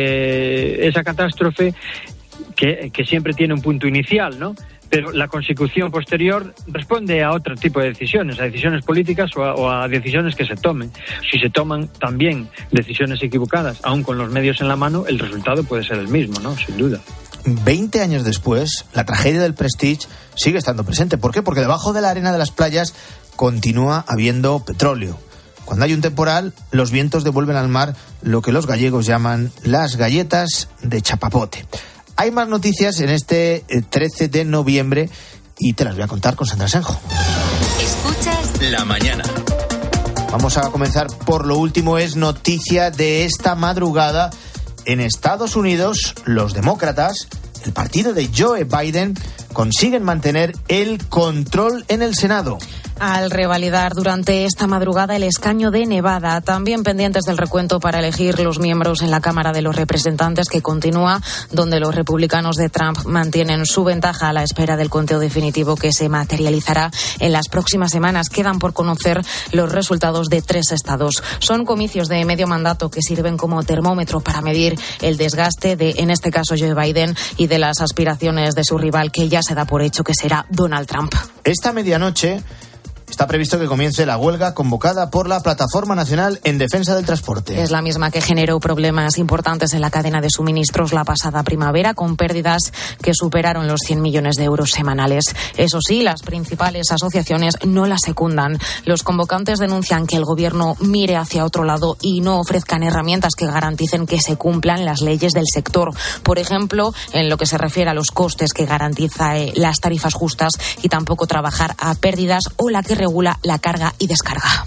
eh, esa catástrofe que, que siempre tiene un punto inicial, ¿no?, pero la consecución posterior responde a otro tipo de decisiones, a decisiones políticas o a, o a decisiones que se tomen. Si se toman también decisiones equivocadas, aún con los medios en la mano, el resultado puede ser el mismo, ¿no?, sin duda. Veinte años después, la tragedia del Prestige sigue estando presente. ¿Por qué? Porque debajo de la arena de las playas continúa habiendo petróleo. Cuando hay un temporal, los vientos devuelven al mar lo que los gallegos llaman las galletas de chapapote. Hay más noticias en este trece de noviembre y te las voy a contar con Sandra Senjo. Escuchas La Mañana. Vamos a comenzar por lo último, es noticia de esta madrugada. En Estados Unidos, los demócratas, el partido de Joe Biden, consiguen mantener el control en el Senado. al revalidar durante esta madrugada el escaño de Nevada. También pendientes del recuento para elegir los miembros en la Cámara de los Representantes, que continúa, donde los republicanos de Trump mantienen su ventaja a la espera del conteo definitivo que se materializará en las próximas semanas. Quedan por conocer los resultados de tres estados. Son comicios de medio mandato que sirven como termómetro para medir el desgaste de, en este caso, Joe Biden y de las aspiraciones de su rival, que ya se da por hecho que será Donald Trump. Esta medianoche está previsto que comience la huelga convocada por la Plataforma Nacional en Defensa del Transporte. Es la misma que generó problemas importantes en la cadena de suministros la pasada primavera, con pérdidas que superaron los cien millones de euros semanales. Eso sí, las principales asociaciones no la secundan. Los convocantes denuncian que el gobierno mire hacia otro lado y no ofrezcan herramientas que garanticen que se cumplan las leyes del sector. Por ejemplo, en lo que se refiere a los costes, que garantiza eh, las tarifas justas, y tampoco trabajar a pérdidas, o la que regula la carga y descarga.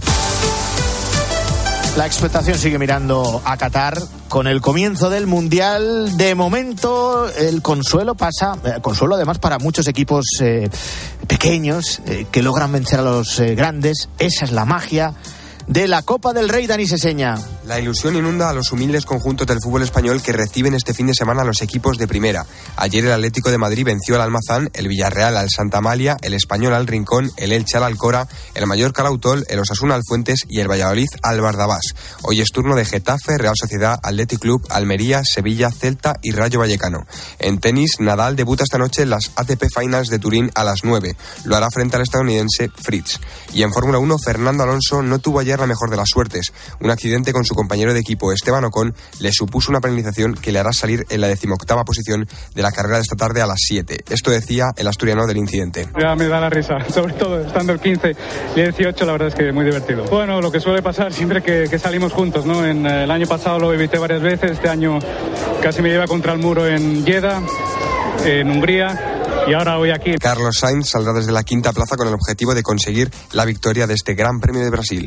La expectación sigue mirando a Qatar con el comienzo del Mundial. De momento, el consuelo pasa, eh, consuelo además para muchos equipos eh, pequeños eh, que logran vencer a los eh, grandes. Esa es la magia de la Copa del Rey. Dani Seseña. La ilusión inunda a los humildes conjuntos del fútbol español que reciben este fin de semana a los equipos de primera. Ayer el Atlético de Madrid venció al Almazán, el Villarreal al Santa Amalia, el Español al Rincón, el Elche al Alcora, el Mallorca al Autol, el Osasuna al Fuentes y el Valladolid al Bardabás. Hoy es turno de Getafe, Real Sociedad, Athletic Club, Almería, Sevilla, Celta y Rayo Vallecano. En tenis, Nadal debuta esta noche en las A T P Finals de Turín a las nueve. Lo hará frente al estadounidense Fritz. Y en Fórmula uno, Fernando Alonso no tuvo ayer la mejor de las suertes. Un accidente con su compañero de equipo Esteban Ocon le supuso una penalización que le hará salir en la decimoctava posición de la carrera de esta tarde a las siete. Esto decía el asturiano del incidente. Ya me da la risa, sobre todo estando el quince y el dieciocho, la verdad es que muy divertido. Bueno, lo que suele pasar siempre que, que salimos juntos, ¿no? En, el año pasado lo evité varias veces, este año casi me lleva contra el muro en Jeddah, en Hungría. Y ahora voy aquí. Carlos Sainz saldrá desde la quinta plaza con el objetivo de conseguir la victoria de este Gran Premio de Brasil.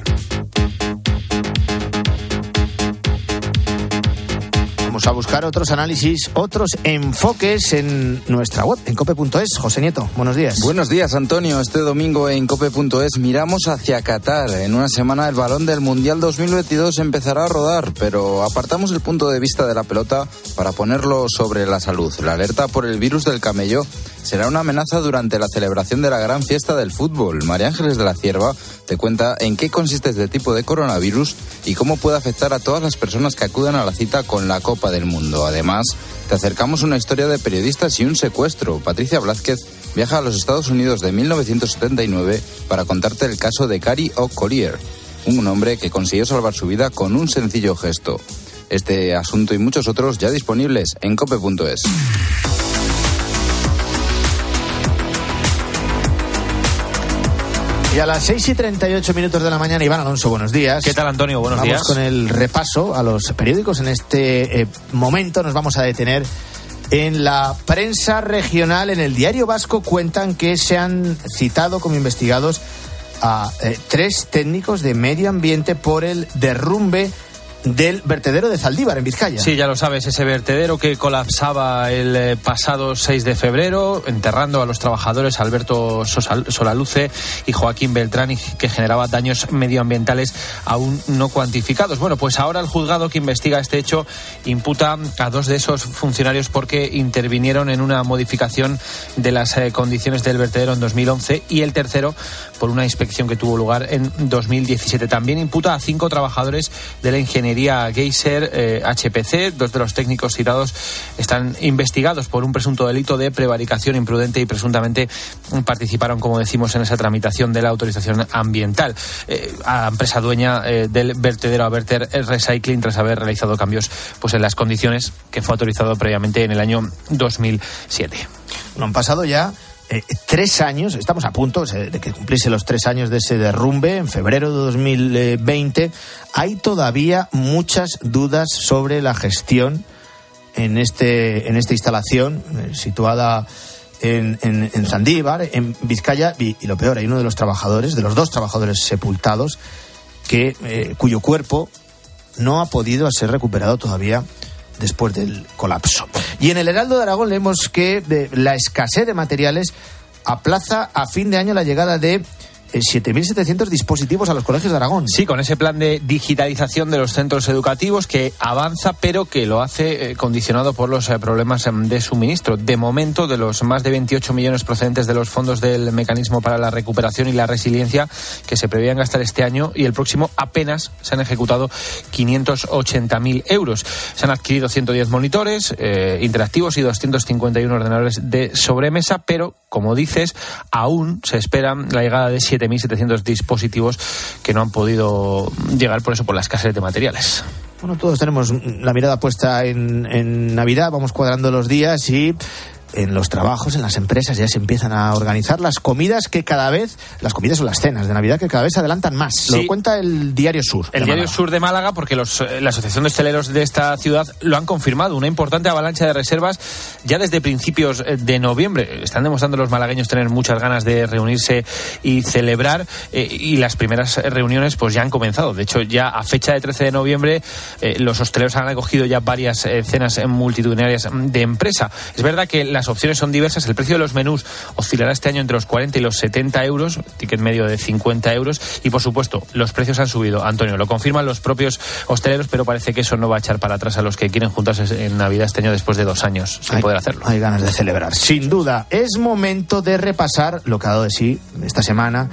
Vamos a buscar otros análisis, otros enfoques en nuestra web, en cope punto es. José Nieto, buenos días. Buenos días, Antonio. Este domingo en cope punto es miramos hacia Qatar. En una semana el balón del Mundial dos mil veintidós empezará a rodar, pero apartamos el punto de vista de la pelota para ponerlo sobre la salud. La alerta por el virus del camello será una amenaza durante la celebración de la gran fiesta del fútbol. María Ángeles de la Cierva te cuenta en qué consiste este tipo de coronavirus y cómo puede afectar a todas las personas que acudan a la cita con la Copa del Mundo. Además, te acercamos una historia de periodistas y un secuestro. Patricia Blázquez viaja a los Estados Unidos de mil novecientos setenta y nueve para contarte el caso de Cary O'Collier, un hombre que consiguió salvar su vida con un sencillo gesto. Este asunto y muchos otros ya disponibles en cope punto es. Y a las seis y treinta y ocho minutos de la mañana, Iván Alonso, buenos días. ¿Qué tal, Antonio? Buenos vamos días. Vamos con el repaso a los periódicos. En este eh, momento nos vamos a detener en la prensa regional. En el Diario Vasco cuentan que se han citado como investigados a eh, tres técnicos de medio ambiente por el derrumbe del vertedero de Zaldívar, en Vizcaya. Sí, ya lo sabes, ese vertedero que colapsaba el eh, pasado seis de febrero, enterrando a los trabajadores Alberto Solaluce y Joaquín Beltrán, y que generaba daños medioambientales aún no cuantificados. Bueno, pues ahora el juzgado que investiga este hecho imputa a dos de esos funcionarios porque intervinieron en una modificación de las eh, condiciones del vertedero en dos mil once, y el tercero por una inspección que tuvo lugar en dos mil diecisiete. También imputa a cinco trabajadores de la ingeniería Geyser eh, H P C. Dos de los técnicos citados están investigados por un presunto delito de prevaricación imprudente y presuntamente participaron, como decimos, en esa tramitación de la autorización ambiental. Eh, a la empresa dueña eh, del vertedero Averter Recycling, tras haber realizado cambios pues en las condiciones que fue autorizado previamente en el año dos mil siete. No han pasado ya Eh, tres años, estamos a punto de que cumpliese los tres años de ese derrumbe en febrero de dos mil veinte. Hay todavía muchas dudas sobre la gestión en este en esta instalación eh, situada en, en, en Zaldívar, en Vizcaya, y, y lo peor, hay uno de los trabajadores, de los dos trabajadores sepultados, que eh, cuyo cuerpo no ha podido ser recuperado todavía después del colapso. Y en el Heraldo de Aragón leemos que de la escasez de materiales aplaza a fin de año la llegada de siete mil setecientos dispositivos a los colegios de Aragón. Sí, con ese plan de digitalización de los centros educativos que avanza, pero que lo hace eh, condicionado por los eh, problemas eh, de suministro. De momento, de los más de veintiocho millones procedentes de los fondos del Mecanismo para la Recuperación y la Resiliencia que se preveían gastar este año y el próximo, apenas se han ejecutado quinientos ochenta mil euros. Se han adquirido ciento diez monitores eh, interactivos y doscientos cincuenta y uno ordenadores de sobremesa, pero, como dices, aún se espera la llegada de siete mil setecientos dispositivos que no han podido llegar por eso, por la escasez de materiales. Bueno, todos tenemos la mirada puesta en, en Navidad, vamos cuadrando los días y en los trabajos, en las empresas ya se empiezan a organizar las comidas que cada vez, las comidas o las cenas de Navidad que cada vez se adelantan más. Sí. Lo cuenta el Diario Sur. El Diario Sur de Málaga, porque los, la Asociación de Hosteleros de esta ciudad lo han confirmado. Una importante avalancha de reservas ya desde principios de noviembre. Están demostrando los malagueños tener muchas ganas de reunirse y celebrar eh, y las primeras reuniones pues ya han comenzado. De hecho, ya a fecha de trece de noviembre eh, los hosteleros han acogido ya varias eh, cenas multitudinarias de empresa. Es verdad que las opciones son diversas. El precio de los menús oscilará este año entre los cuarenta y los setenta euros, ticket medio de cincuenta euros, y por supuesto los precios han subido. Antonio, lo confirman los propios hosteleros, pero parece que eso no va a echar para atrás a los que quieren juntarse en Navidad este año después de dos años sin hay, poder hacerlo. Hay ganas de celebrar, sin duda. Es momento de repasar lo que ha dado de sí esta semana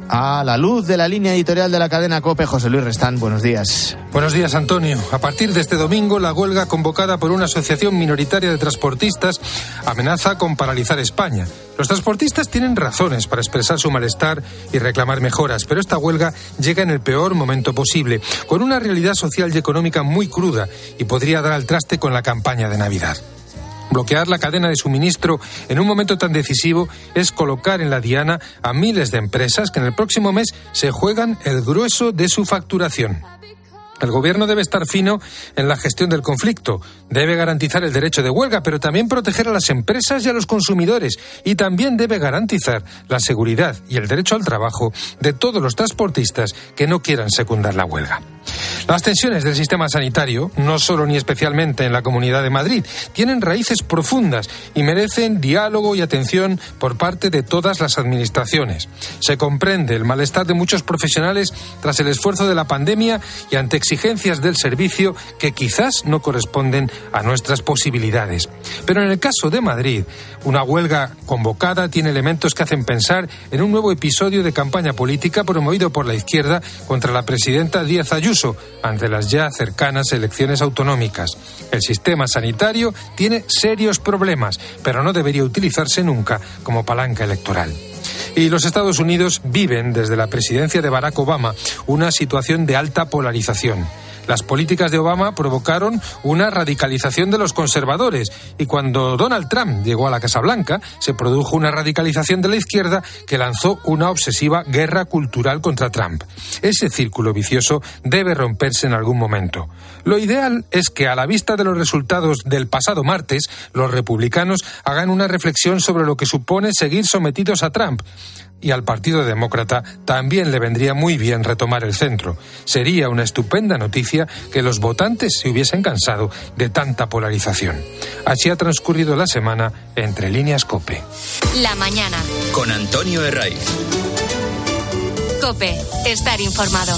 a la luz de la línea editorial de la cadena COPE. José Luis Restán, buenos días. Buenos días, Antonio. A partir de este domingo, la huelga convocada por una asociación minoritaria de transportistas amenaza con paralizar España. Los transportistas tienen razones para expresar su malestar y reclamar mejoras, pero esta huelga llega en el peor momento posible, con una realidad social y económica muy cruda y podría dar al traste con la campaña de Navidad. Bloquear la cadena de suministro en un momento tan decisivo es colocar en la diana a miles de empresas que en el próximo mes se juegan el grueso de su facturación. El gobierno debe estar fino en la gestión del conflicto, debe garantizar el derecho de huelga, pero también proteger a las empresas y a los consumidores, y también debe garantizar la seguridad y el derecho al trabajo de todos los transportistas que no quieran secundar la huelga. Las tensiones del sistema sanitario, no solo ni especialmente en la Comunidad de Madrid, tienen raíces profundas y merecen diálogo y atención por parte de todas las administraciones. Se comprende el malestar de muchos profesionales tras el esfuerzo de la pandemia y ante exigencias del servicio que quizás no corresponden a nuestras posibilidades. Pero en el caso de Madrid, una huelga convocada tiene elementos que hacen pensar en un nuevo episodio de campaña política promovido por la izquierda contra la presidenta Díaz Ayuso ante las ya cercanas elecciones autonómicas. El sistema sanitario tiene serios problemas, pero no debería utilizarse nunca como palanca electoral. Y los Estados Unidos viven, desde la presidencia de Barack Obama, una situación de alta polarización. Las políticas de Obama provocaron una radicalización de los conservadores y cuando Donald Trump llegó a la Casa Blanca se produjo una radicalización de la izquierda que lanzó una obsesiva guerra cultural contra Trump. Ese círculo vicioso debe romperse en algún momento. Lo ideal es que a la vista de los resultados del pasado martes, los republicanos hagan una reflexión sobre lo que supone seguir sometidos a Trump. Y al Partido Demócrata también le vendría muy bien retomar el centro. Sería una estupenda noticia que los votantes se hubiesen cansado de tanta polarización. Así ha transcurrido la semana entre líneas COPE. La mañana. Con Antonio Herraiz. COPE. Estar informado.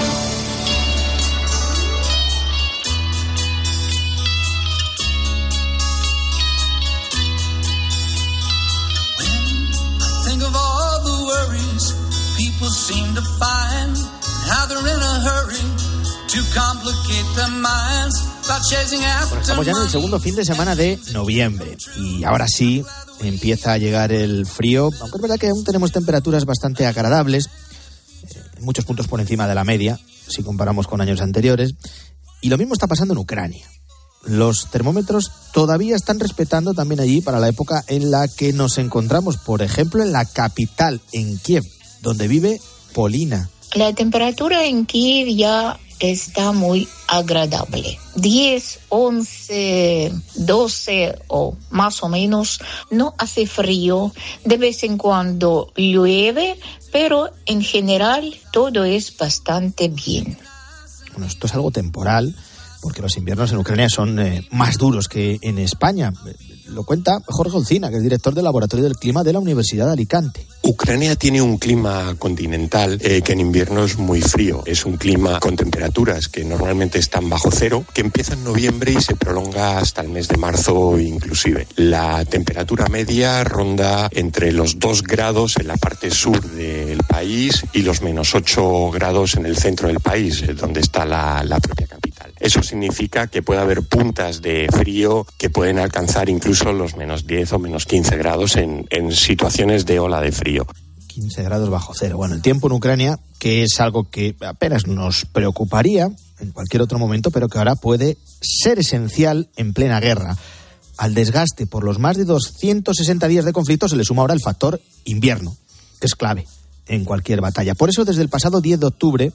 Seem to find how they're in a hurry to complicate their minds about chasing after. Bueno, estamos ya en el segundo fin de semana de noviembre y ahora sí empieza a llegar el frío, aunque es verdad que aún tenemos temperaturas bastante agradables, en muchos puntos por encima de la media si comparamos con años anteriores, y lo mismo está pasando en Ucrania. Los termómetros todavía están respetando también allí para la época en la que nos encontramos, por ejemplo en la capital, en Kiev, donde vive Polina. La temperatura en Kiev ya está muy agradable. diez, once, doce o más o menos. No hace frío. De vez en cuando llueve, pero en general todo es bastante bien. Bueno, esto es algo temporal, porque los inviernos en Ucrania son eh, más duros que en España. Lo cuenta Jorge Olcina, que es director del Laboratorio del Clima de la Universidad de Alicante. Ucrania tiene un clima continental eh, que en invierno es muy frío. Es un clima con temperaturas que normalmente están bajo cero, que empieza en noviembre y se prolonga hasta el mes de marzo inclusive. La temperatura media ronda entre los dos grados en la parte sur del país y los menos ocho grados en el centro del país, donde está la, la propia capital. Eso significa que puede haber puntas de frío que pueden alcanzar incluso los menos diez o menos quince grados en, en situaciones de ola de frío. quince grados bajo cero. Bueno, el tiempo en Ucrania, que es algo que apenas nos preocuparía en cualquier otro momento, pero que ahora puede ser esencial en plena guerra. Al desgaste por los más de doscientos sesenta días de conflicto se le suma ahora el factor invierno, que es clave en cualquier batalla. Por eso, desde el pasado diez de octubre,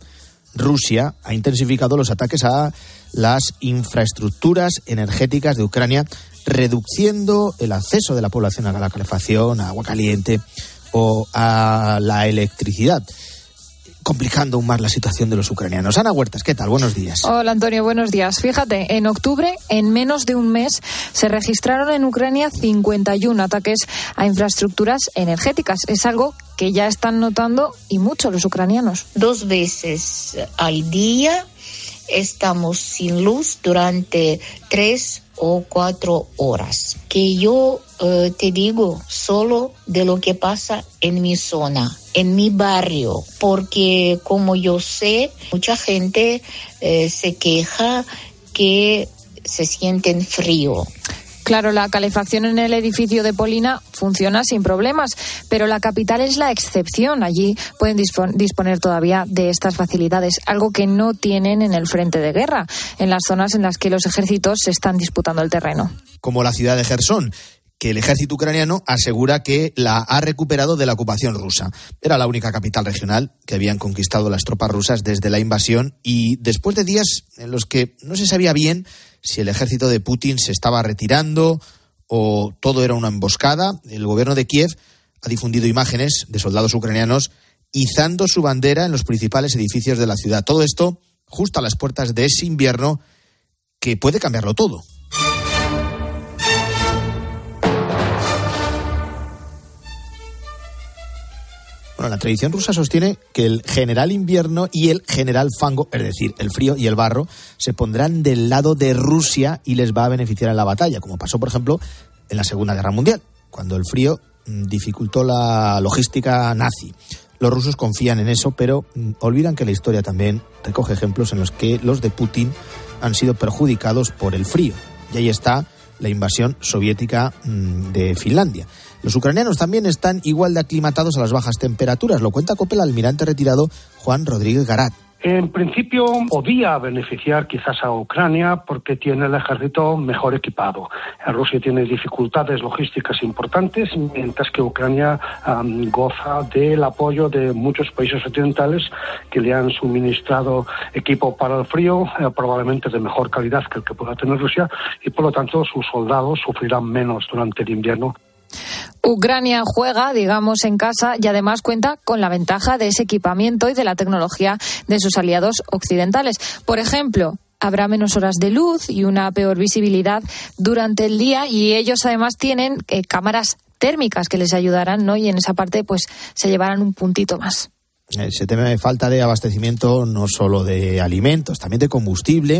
Rusia ha intensificado los ataques a las infraestructuras energéticas de Ucrania, reduciendo el acceso de la población a la calefacción, a agua caliente o a la electricidad, complicando aún más la situación de los ucranianos. Ana Huertas, ¿qué tal? Buenos días. Hola, Antonio, buenos días. Fíjate, en octubre, en menos de un mes, se registraron en Ucrania cincuenta y uno ataques a infraestructuras energéticas. Es algo que ya están notando y mucho los ucranianos. Dos veces al día estamos sin luz durante tres o cuatro horas. Que yo eh, te digo solo de lo que pasa en mi zona, en mi barrio, porque como yo sé, mucha gente eh, se queja que se sienten frío. Claro, la calefacción en el edificio de Polina funciona sin problemas, pero la capital es la excepción. Allí pueden disponer todavía de estas facilidades, algo que no tienen en el frente de guerra, en las zonas en las que los ejércitos se están disputando el terreno. Como la ciudad de Jersón, que el ejército ucraniano asegura que la ha recuperado de la ocupación rusa. Era la única capital regional que habían conquistado las tropas rusas desde la invasión, y después de días en los que no se sabía bien si el ejército de Putin se estaba retirando o todo era una emboscada, el gobierno de Kiev ha difundido imágenes de soldados ucranianos izando su bandera en los principales edificios de la ciudad. Todo esto justo a las puertas de ese invierno que puede cambiarlo todo. Bueno, la tradición rusa sostiene que el general invierno y el general fango, es decir, el frío y el barro, se pondrán del lado de Rusia y les va a beneficiar en la batalla, como pasó, por ejemplo, en la Segunda Guerra Mundial, cuando el frío dificultó la logística nazi. Los rusos confían en eso, pero olvidan que la historia también recoge ejemplos en los que los de Putin han sido perjudicados por el frío. Y ahí está la invasión soviética de Finlandia. Los ucranianos también están igual de aclimatados a las bajas temperaturas. Lo cuenta COPE el almirante retirado Juan Rodríguez Garat. En principio podía beneficiar quizás a Ucrania porque tiene el ejército mejor equipado. Rusia tiene dificultades logísticas importantes, mientras que Ucrania um, goza del apoyo de muchos países occidentales que le han suministrado equipo para el frío, eh, probablemente de mejor calidad que el que pueda tener Rusia, y por lo tanto sus soldados sufrirán menos durante el invierno. Ucrania juega, digamos, en casa y además cuenta con la ventaja de ese equipamiento y de la tecnología de sus aliados occidentales. Por ejemplo, habrá menos horas de luz y una peor visibilidad durante el día, y ellos además tienen eh, cámaras térmicas que les ayudarán, ¿no? Y en esa parte pues se llevarán un puntito más. Se teme falta de abastecimiento no solo de alimentos, también de combustible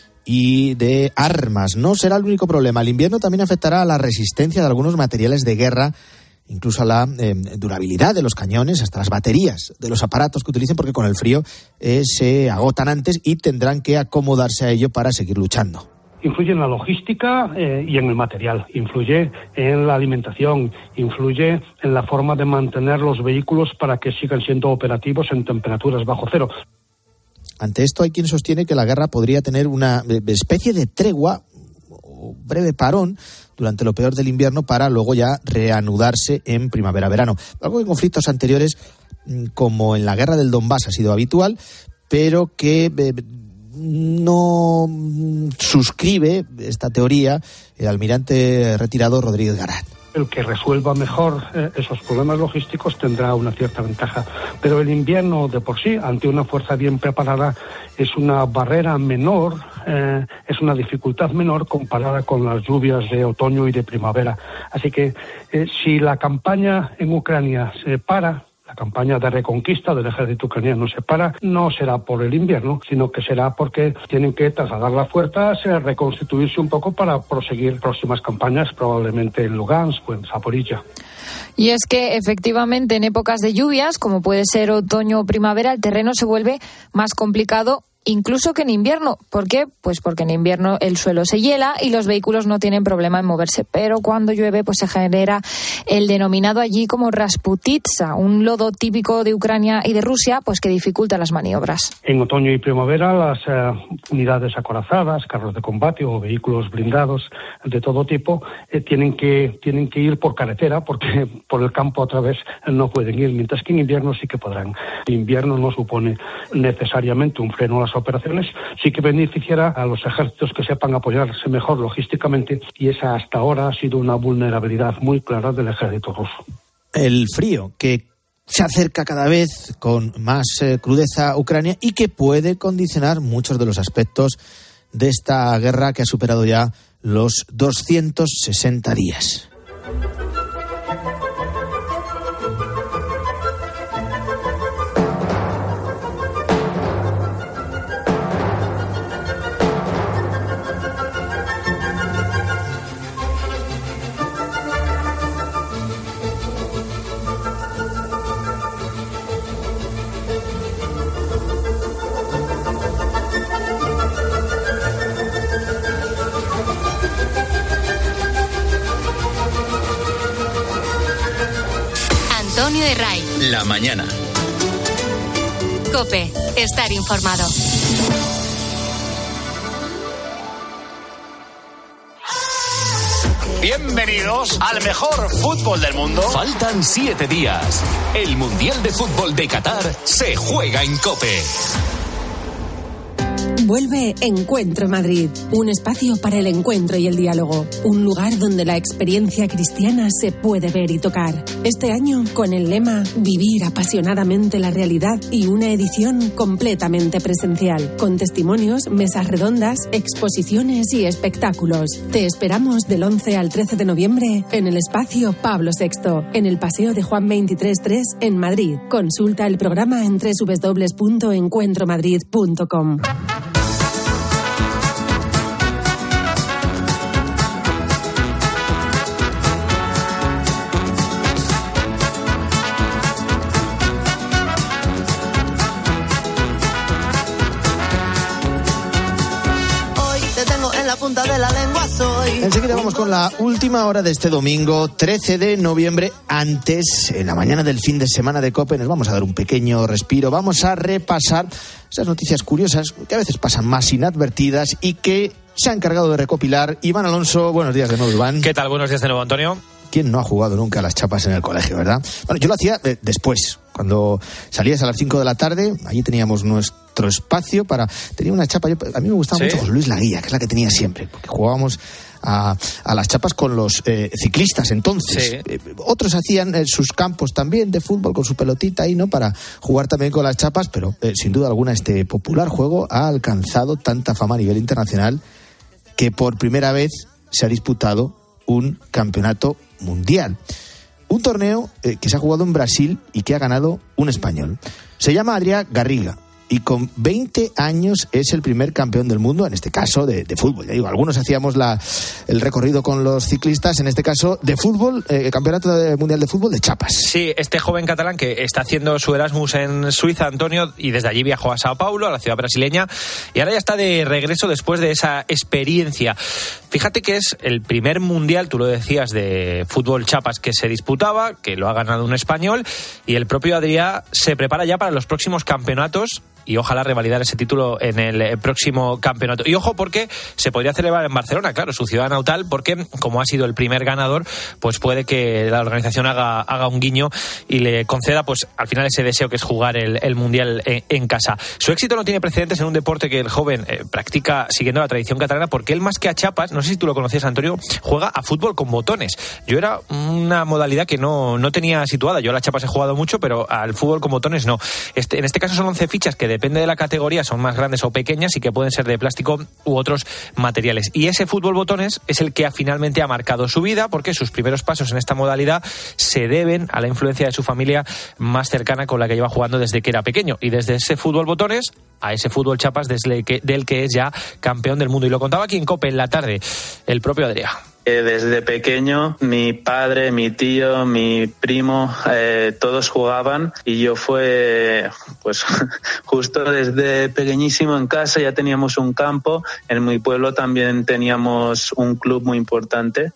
y de armas. No será el único problema. El invierno también afectará a la resistencia de algunos materiales de guerra, incluso a la eh, durabilidad de los cañones, hasta las baterías de los aparatos que utilicen, porque con el frío eh, se agotan antes y tendrán que acomodarse a ello para seguir luchando. Influye en la logística eh, y en el material, influye en la alimentación, influye en la forma de mantener los vehículos para que sigan siendo operativos en temperaturas bajo cero. Ante esto hay quien sostiene que la guerra podría tener una especie de tregua o breve parón durante lo peor del invierno para luego ya reanudarse en primavera-verano. Algo que en conflictos anteriores, como en la guerra del Donbass, ha sido habitual, pero que eh, no suscribe esta teoría el almirante retirado Rodríguez Garat. el que resuelva mejor eh, esos problemas logísticos tendrá una cierta ventaja. Pero el invierno de por sí, ante una fuerza bien preparada, es una barrera menor, eh, es una dificultad menor comparada con las lluvias de otoño y de primavera. Así que eh, si la campaña en Ucrania se para, la campaña de reconquista del ejército ucraniano se para, no será por el invierno, sino que será porque tienen que trasladar las fuerzas, reconstituirse un poco para proseguir próximas campañas, probablemente en Lugansk o en Zaporizhia. Y es que efectivamente en épocas de lluvias, como puede ser otoño o primavera, el terreno se vuelve más complicado incluso que en invierno. ¿Por qué? Pues porque en invierno el suelo se hiela y los vehículos no tienen problema en moverse. Pero cuando llueve, pues se genera el denominado allí como Rasputitsa, un lodo típico de Ucrania y de Rusia, pues que dificulta las maniobras. En otoño y primavera, las eh, unidades acorazadas, carros de combate o vehículos blindados de todo tipo, eh, tienen que tienen que ir por carretera porque por el campo otra vez no pueden ir, mientras que en invierno sí que podrán. El invierno no supone necesariamente un freno a las operaciones, sí que beneficiará a los ejércitos que sepan apoyarse mejor logísticamente, y esa hasta ahora ha sido una vulnerabilidad muy clara del ejército ruso. El frío que se acerca cada vez con más eh, crudeza a Ucrania y que puede condicionar muchos de los aspectos de esta guerra que ha superado ya los doscientos sesenta días. Antonio de Ray. La mañana. COPE. Estar informado. Bienvenidos al mejor fútbol del mundo. Faltan siete días. El Mundial de Fútbol de Qatar se juega en COPE. Vuelve Encuentro Madrid, un espacio para el encuentro y el diálogo, un lugar donde la experiencia cristiana se puede ver y tocar. Este año con el lema Vivir apasionadamente la realidad y una edición completamente presencial, con testimonios, mesas redondas, exposiciones y espectáculos. Te esperamos del once al trece de noviembre en el espacio Pablo sexto, en el Paseo de Juan veintitrés tres en Madrid. Consulta el programa en doble u doble u doble u punto encuentro madrid punto com. Punta de la lengua soy. Enseguida vamos con la última hora de este domingo trece de noviembre. Antes, en la mañana del fin de semana de COPE, nos vamos a dar un pequeño respiro. Vamos a repasar esas noticias curiosas que a veces pasan más inadvertidas y que se ha encargado de recopilar Iván Alonso. Buenos días de nuevo, Iván. ¿Qué tal? Buenos días de nuevo, Antonio. ¿Quién no ha jugado nunca a las chapas en el colegio, verdad? Bueno, yo lo hacía eh, después, cuando salías a las cinco de la tarde, allí teníamos nuestro espacio para... Tenía una chapa, yo, a mí me gustaba ¿Sí? mucho José Luis Laguía, que es la que tenía siempre, porque jugábamos a, a las chapas con los eh, ciclistas entonces. Sí. Eh, otros hacían eh, sus campos también de fútbol con su pelotita ahí, ¿no? Para jugar también con las chapas, pero eh, sin duda alguna este popular juego ha alcanzado tanta fama a nivel internacional que por primera vez se ha disputado un campeonato mundial. Un torneo eh, que se ha jugado en Brasil y que ha ganado un español. Se llama Adrià Garriga y con veinte años es el primer campeón del mundo, en este caso de, de fútbol. Ya digo, algunos hacíamos la, el recorrido con los ciclistas, en este caso de fútbol, eh, campeonato de, mundial de fútbol de chapas. Sí, este joven catalán que está haciendo su Erasmus en Suiza, Antonio, y desde allí viajó a Sao Paulo, a la ciudad brasileña, y ahora ya está de regreso después de esa experiencia. Fíjate que es el primer mundial, tú lo decías, de fútbol chapas que se disputaba, que lo ha ganado un español, y el propio Adrià se prepara ya para los próximos campeonatos y ojalá revalidar ese título en el próximo campeonato. Y ojo, porque se podría celebrar en Barcelona, claro, su ciudad natal, porque como ha sido el primer ganador, pues puede que la organización haga, haga un guiño y le conceda, pues al final, ese deseo que es jugar el, el Mundial en, en casa. Su éxito no tiene precedentes en un deporte que el joven eh, practica siguiendo la tradición catalana, porque él, más que a chapas, no sé si tú lo conocías, Antonio, juega a fútbol con botones. Yo era una modalidad que no, no tenía situada. Yo a las chapas he jugado mucho, pero al fútbol con botones no. Este, en este caso son once fichas que, depende de la categoría, son más grandes o pequeñas y que pueden ser de plástico u otros materiales. Y ese fútbol botones es el que finalmente ha marcado su vida, porque sus primeros pasos en esta modalidad se deben a la influencia de su familia más cercana, con la que lleva jugando desde que era pequeño. Y desde ese fútbol botones a ese fútbol chapas, desde que, del que es ya campeón del mundo. Y lo contaba aquí en COPE en la tarde el propio Adrià. Desde pequeño, mi padre, mi tío, mi primo, eh, todos jugaban, y yo fue, pues, justo desde pequeñísimo en casa ya teníamos un campo. En mi pueblo también teníamos un club muy importante,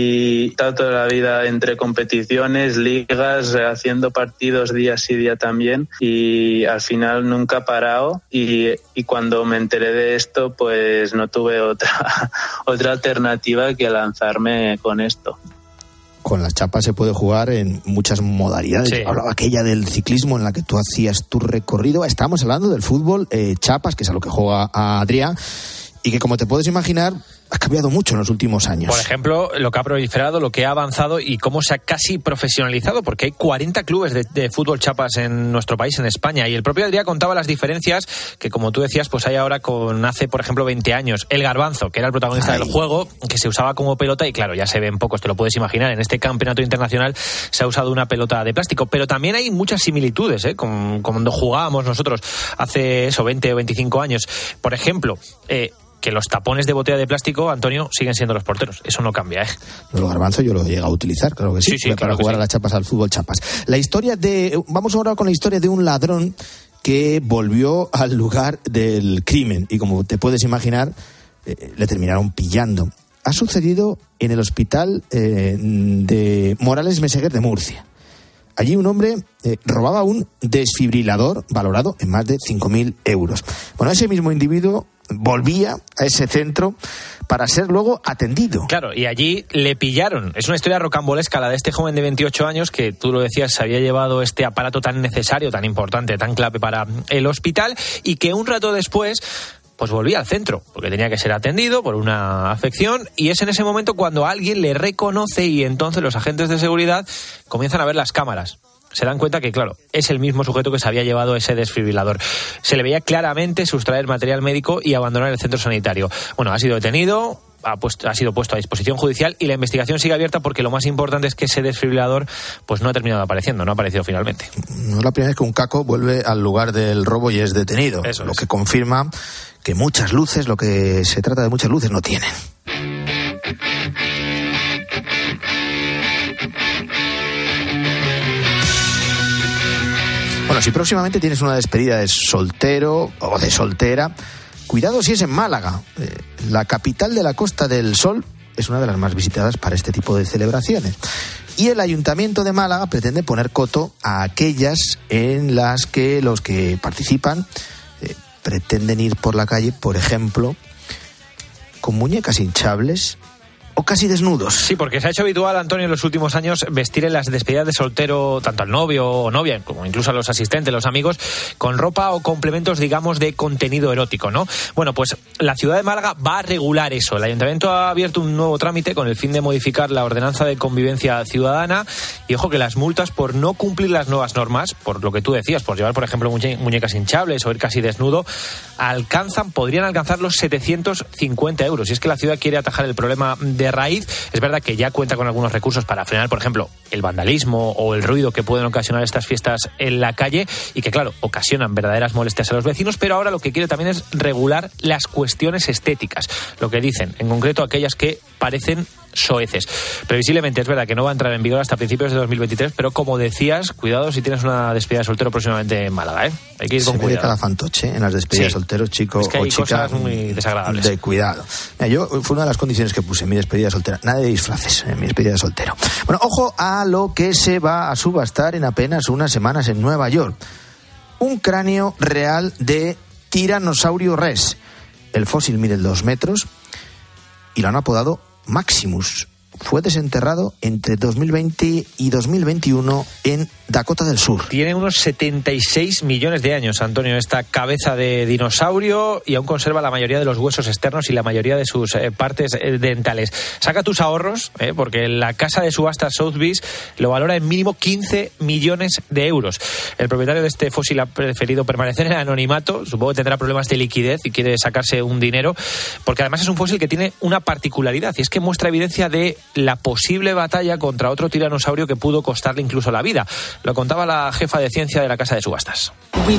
y toda la vida entre competiciones, ligas, haciendo partidos día sí día también, y al final nunca he parado. Y, y cuando me enteré de esto, pues no tuve otra, otra alternativa que lanzar con esto. Con las chapas se puede jugar en muchas modalidades. Sí. Hablaba aquella del ciclismo en la que tú hacías tu recorrido. Estamos hablando del fútbol eh, chapas, que es a lo que juega Adrià, y que, como te puedes imaginar, ha cambiado mucho en los últimos años. Por ejemplo, lo que ha proliferado, lo que ha avanzado y cómo se ha casi profesionalizado, porque hay cuarenta clubes de, de fútbol chapas en nuestro país, en España, y el propio Adrià contaba las diferencias que, como tú decías, pues hay ahora con hace, por ejemplo, veinte años. El garbanzo, que era el protagonista Ay. del juego, que se usaba como pelota, y claro, ya se ven pocos, te lo puedes imaginar. En este campeonato internacional se ha usado una pelota de plástico, pero también hay muchas similitudes, ¿eh? Con, con cuando jugábamos nosotros hace eso, veinte o veinticinco años. Por ejemplo, eh, que los tapones de botella de plástico, Antonio, siguen siendo los porteros. Eso no cambia, ¿eh? Los garbanzos yo lo he llegado a utilizar, claro que sí, sí, sí para claro jugar sí. a las chapas, al fútbol chapas. La historia de... Vamos ahora con la historia de un ladrón que volvió al lugar del crimen y, como te puedes imaginar, eh, le terminaron pillando. Ha sucedido en el hospital eh, de Morales Meseguer de Murcia. Allí un hombre eh, robaba un desfibrilador valorado en más de cinco mil euros. Bueno, ese mismo individuo volvía a ese centro para ser luego atendido. Claro, y allí le pillaron. Es una historia rocambolesca la de este joven de veintiocho años que, tú lo decías, se había llevado este aparato tan necesario, tan importante, tan clave para el hospital, y que un rato después pues volvía al centro, porque tenía que ser atendido por una afección, y es en ese momento cuando alguien le reconoce, y entonces los agentes de seguridad comienzan a ver las cámaras. Se dan cuenta que, claro, es el mismo sujeto que se había llevado ese desfibrilador. Se le veía claramente sustraer material médico y abandonar el centro sanitario. Bueno, ha sido detenido, ha, puesto, ha sido puesto a disposición judicial, y la investigación sigue abierta, porque lo más importante es que ese desfibrilador pues no ha terminado apareciendo, no ha aparecido finalmente. No es la primera vez que un caco vuelve al lugar del robo y es detenido. Eso lo es. que confirma que muchas luces, lo que se trata de muchas luces, no tienen. Bueno, si próximamente tienes una despedida de soltero o de soltera, cuidado si es en Málaga. Eh, la capital de la Costa del Sol es una de las más visitadas para este tipo de celebraciones. Y el Ayuntamiento de Málaga pretende poner coto a aquellas en las que los que participan eh, pretenden ir por la calle, por ejemplo, con muñecas hinchables o casi desnudos. Sí, porque se ha hecho habitual, Antonio, en los últimos años vestir en las despedidas de soltero tanto al novio o novia, como incluso a los asistentes, los amigos, con ropa o complementos, digamos, de contenido erótico, ¿no? Bueno, pues la ciudad de Málaga va a regular eso. El Ayuntamiento ha abierto un nuevo trámite con el fin de modificar la ordenanza de convivencia ciudadana, y ojo que las multas por no cumplir las nuevas normas, por lo que tú decías, por llevar, por ejemplo, muñe- muñecas hinchables o ir casi desnudo, alcanzan, podrían alcanzar los setecientos cincuenta euros. Y es que la ciudad quiere atajar el problema de raíz. Es verdad que ya cuenta con algunos recursos para frenar, por ejemplo, el vandalismo o el ruido que pueden ocasionar estas fiestas en la calle, y que, claro, ocasionan verdaderas molestias a los vecinos, pero ahora lo que quiere también es regular las cuestiones estéticas, lo que dicen, en concreto aquellas que parecen soeces. Previsiblemente es verdad que no va a entrar en vigor hasta principios de dos mil veintitrés, pero como decías, cuidado si tienes una despedida de soltero próximamente en Málaga, ¿eh? Hay que ir Se con ve de cuidado. cada fantoche en las despedidas de Sí. solteros, chico Es que o hay chica. cosas muy desagradables. De cuidado. Mira, yo, fue una de las condiciones que puse en mi despedida soltera. Nada de disfraces en mi despedida de soltero. Bueno, ojo a lo que se va a subastar en apenas unas semanas en Nueva York. un cráneo real de Tyrannosaurio Rex. El fósil mide dos metros y lo han apodado Maximus. Fue desenterrado entre dos mil veinte y dos mil veintiuno en Dakota del Sur. Tiene unos setenta y seis millones de años, Antonio, esta cabeza de dinosaurio, y aún conserva la mayoría de los huesos externos y la mayoría de sus eh, partes eh, dentales. Saca tus ahorros, eh, porque la casa de subastas Sotheby's lo valora en mínimo quince millones de euros. El propietario de este fósil ha preferido permanecer en el anonimato. Supongo que tendrá problemas de liquidez y quiere sacarse un dinero, porque además es un fósil que tiene una particularidad, y es que muestra evidencia de la posible batalla contra otro tiranosaurio que pudo costarle incluso la vida. Lo contaba la jefa de ciencia de la casa de subastas.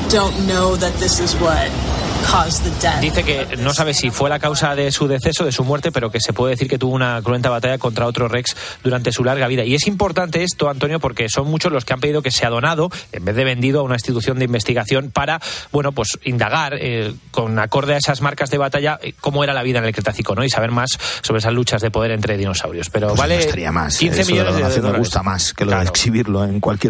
Dice que no sabe si fue la causa de su deceso, de su muerte, pero que se puede decir que tuvo una cruenta batalla contra otro Rex durante su larga vida. Y es importante esto, Antonio, porque son muchos los que han pedido que sea donado, en vez de vendido, a una institución de investigación para, bueno, pues indagar eh, con acorde a esas marcas de batalla eh, cómo era la vida en el Cretácico, ¿no? Y saber más sobre esas luchas de poder entre dinosaurios. Pero pues vale no estaría más. quince Eso millones de, de de dólares. Me gusta más que lo claro. de exhibirlo en cualquier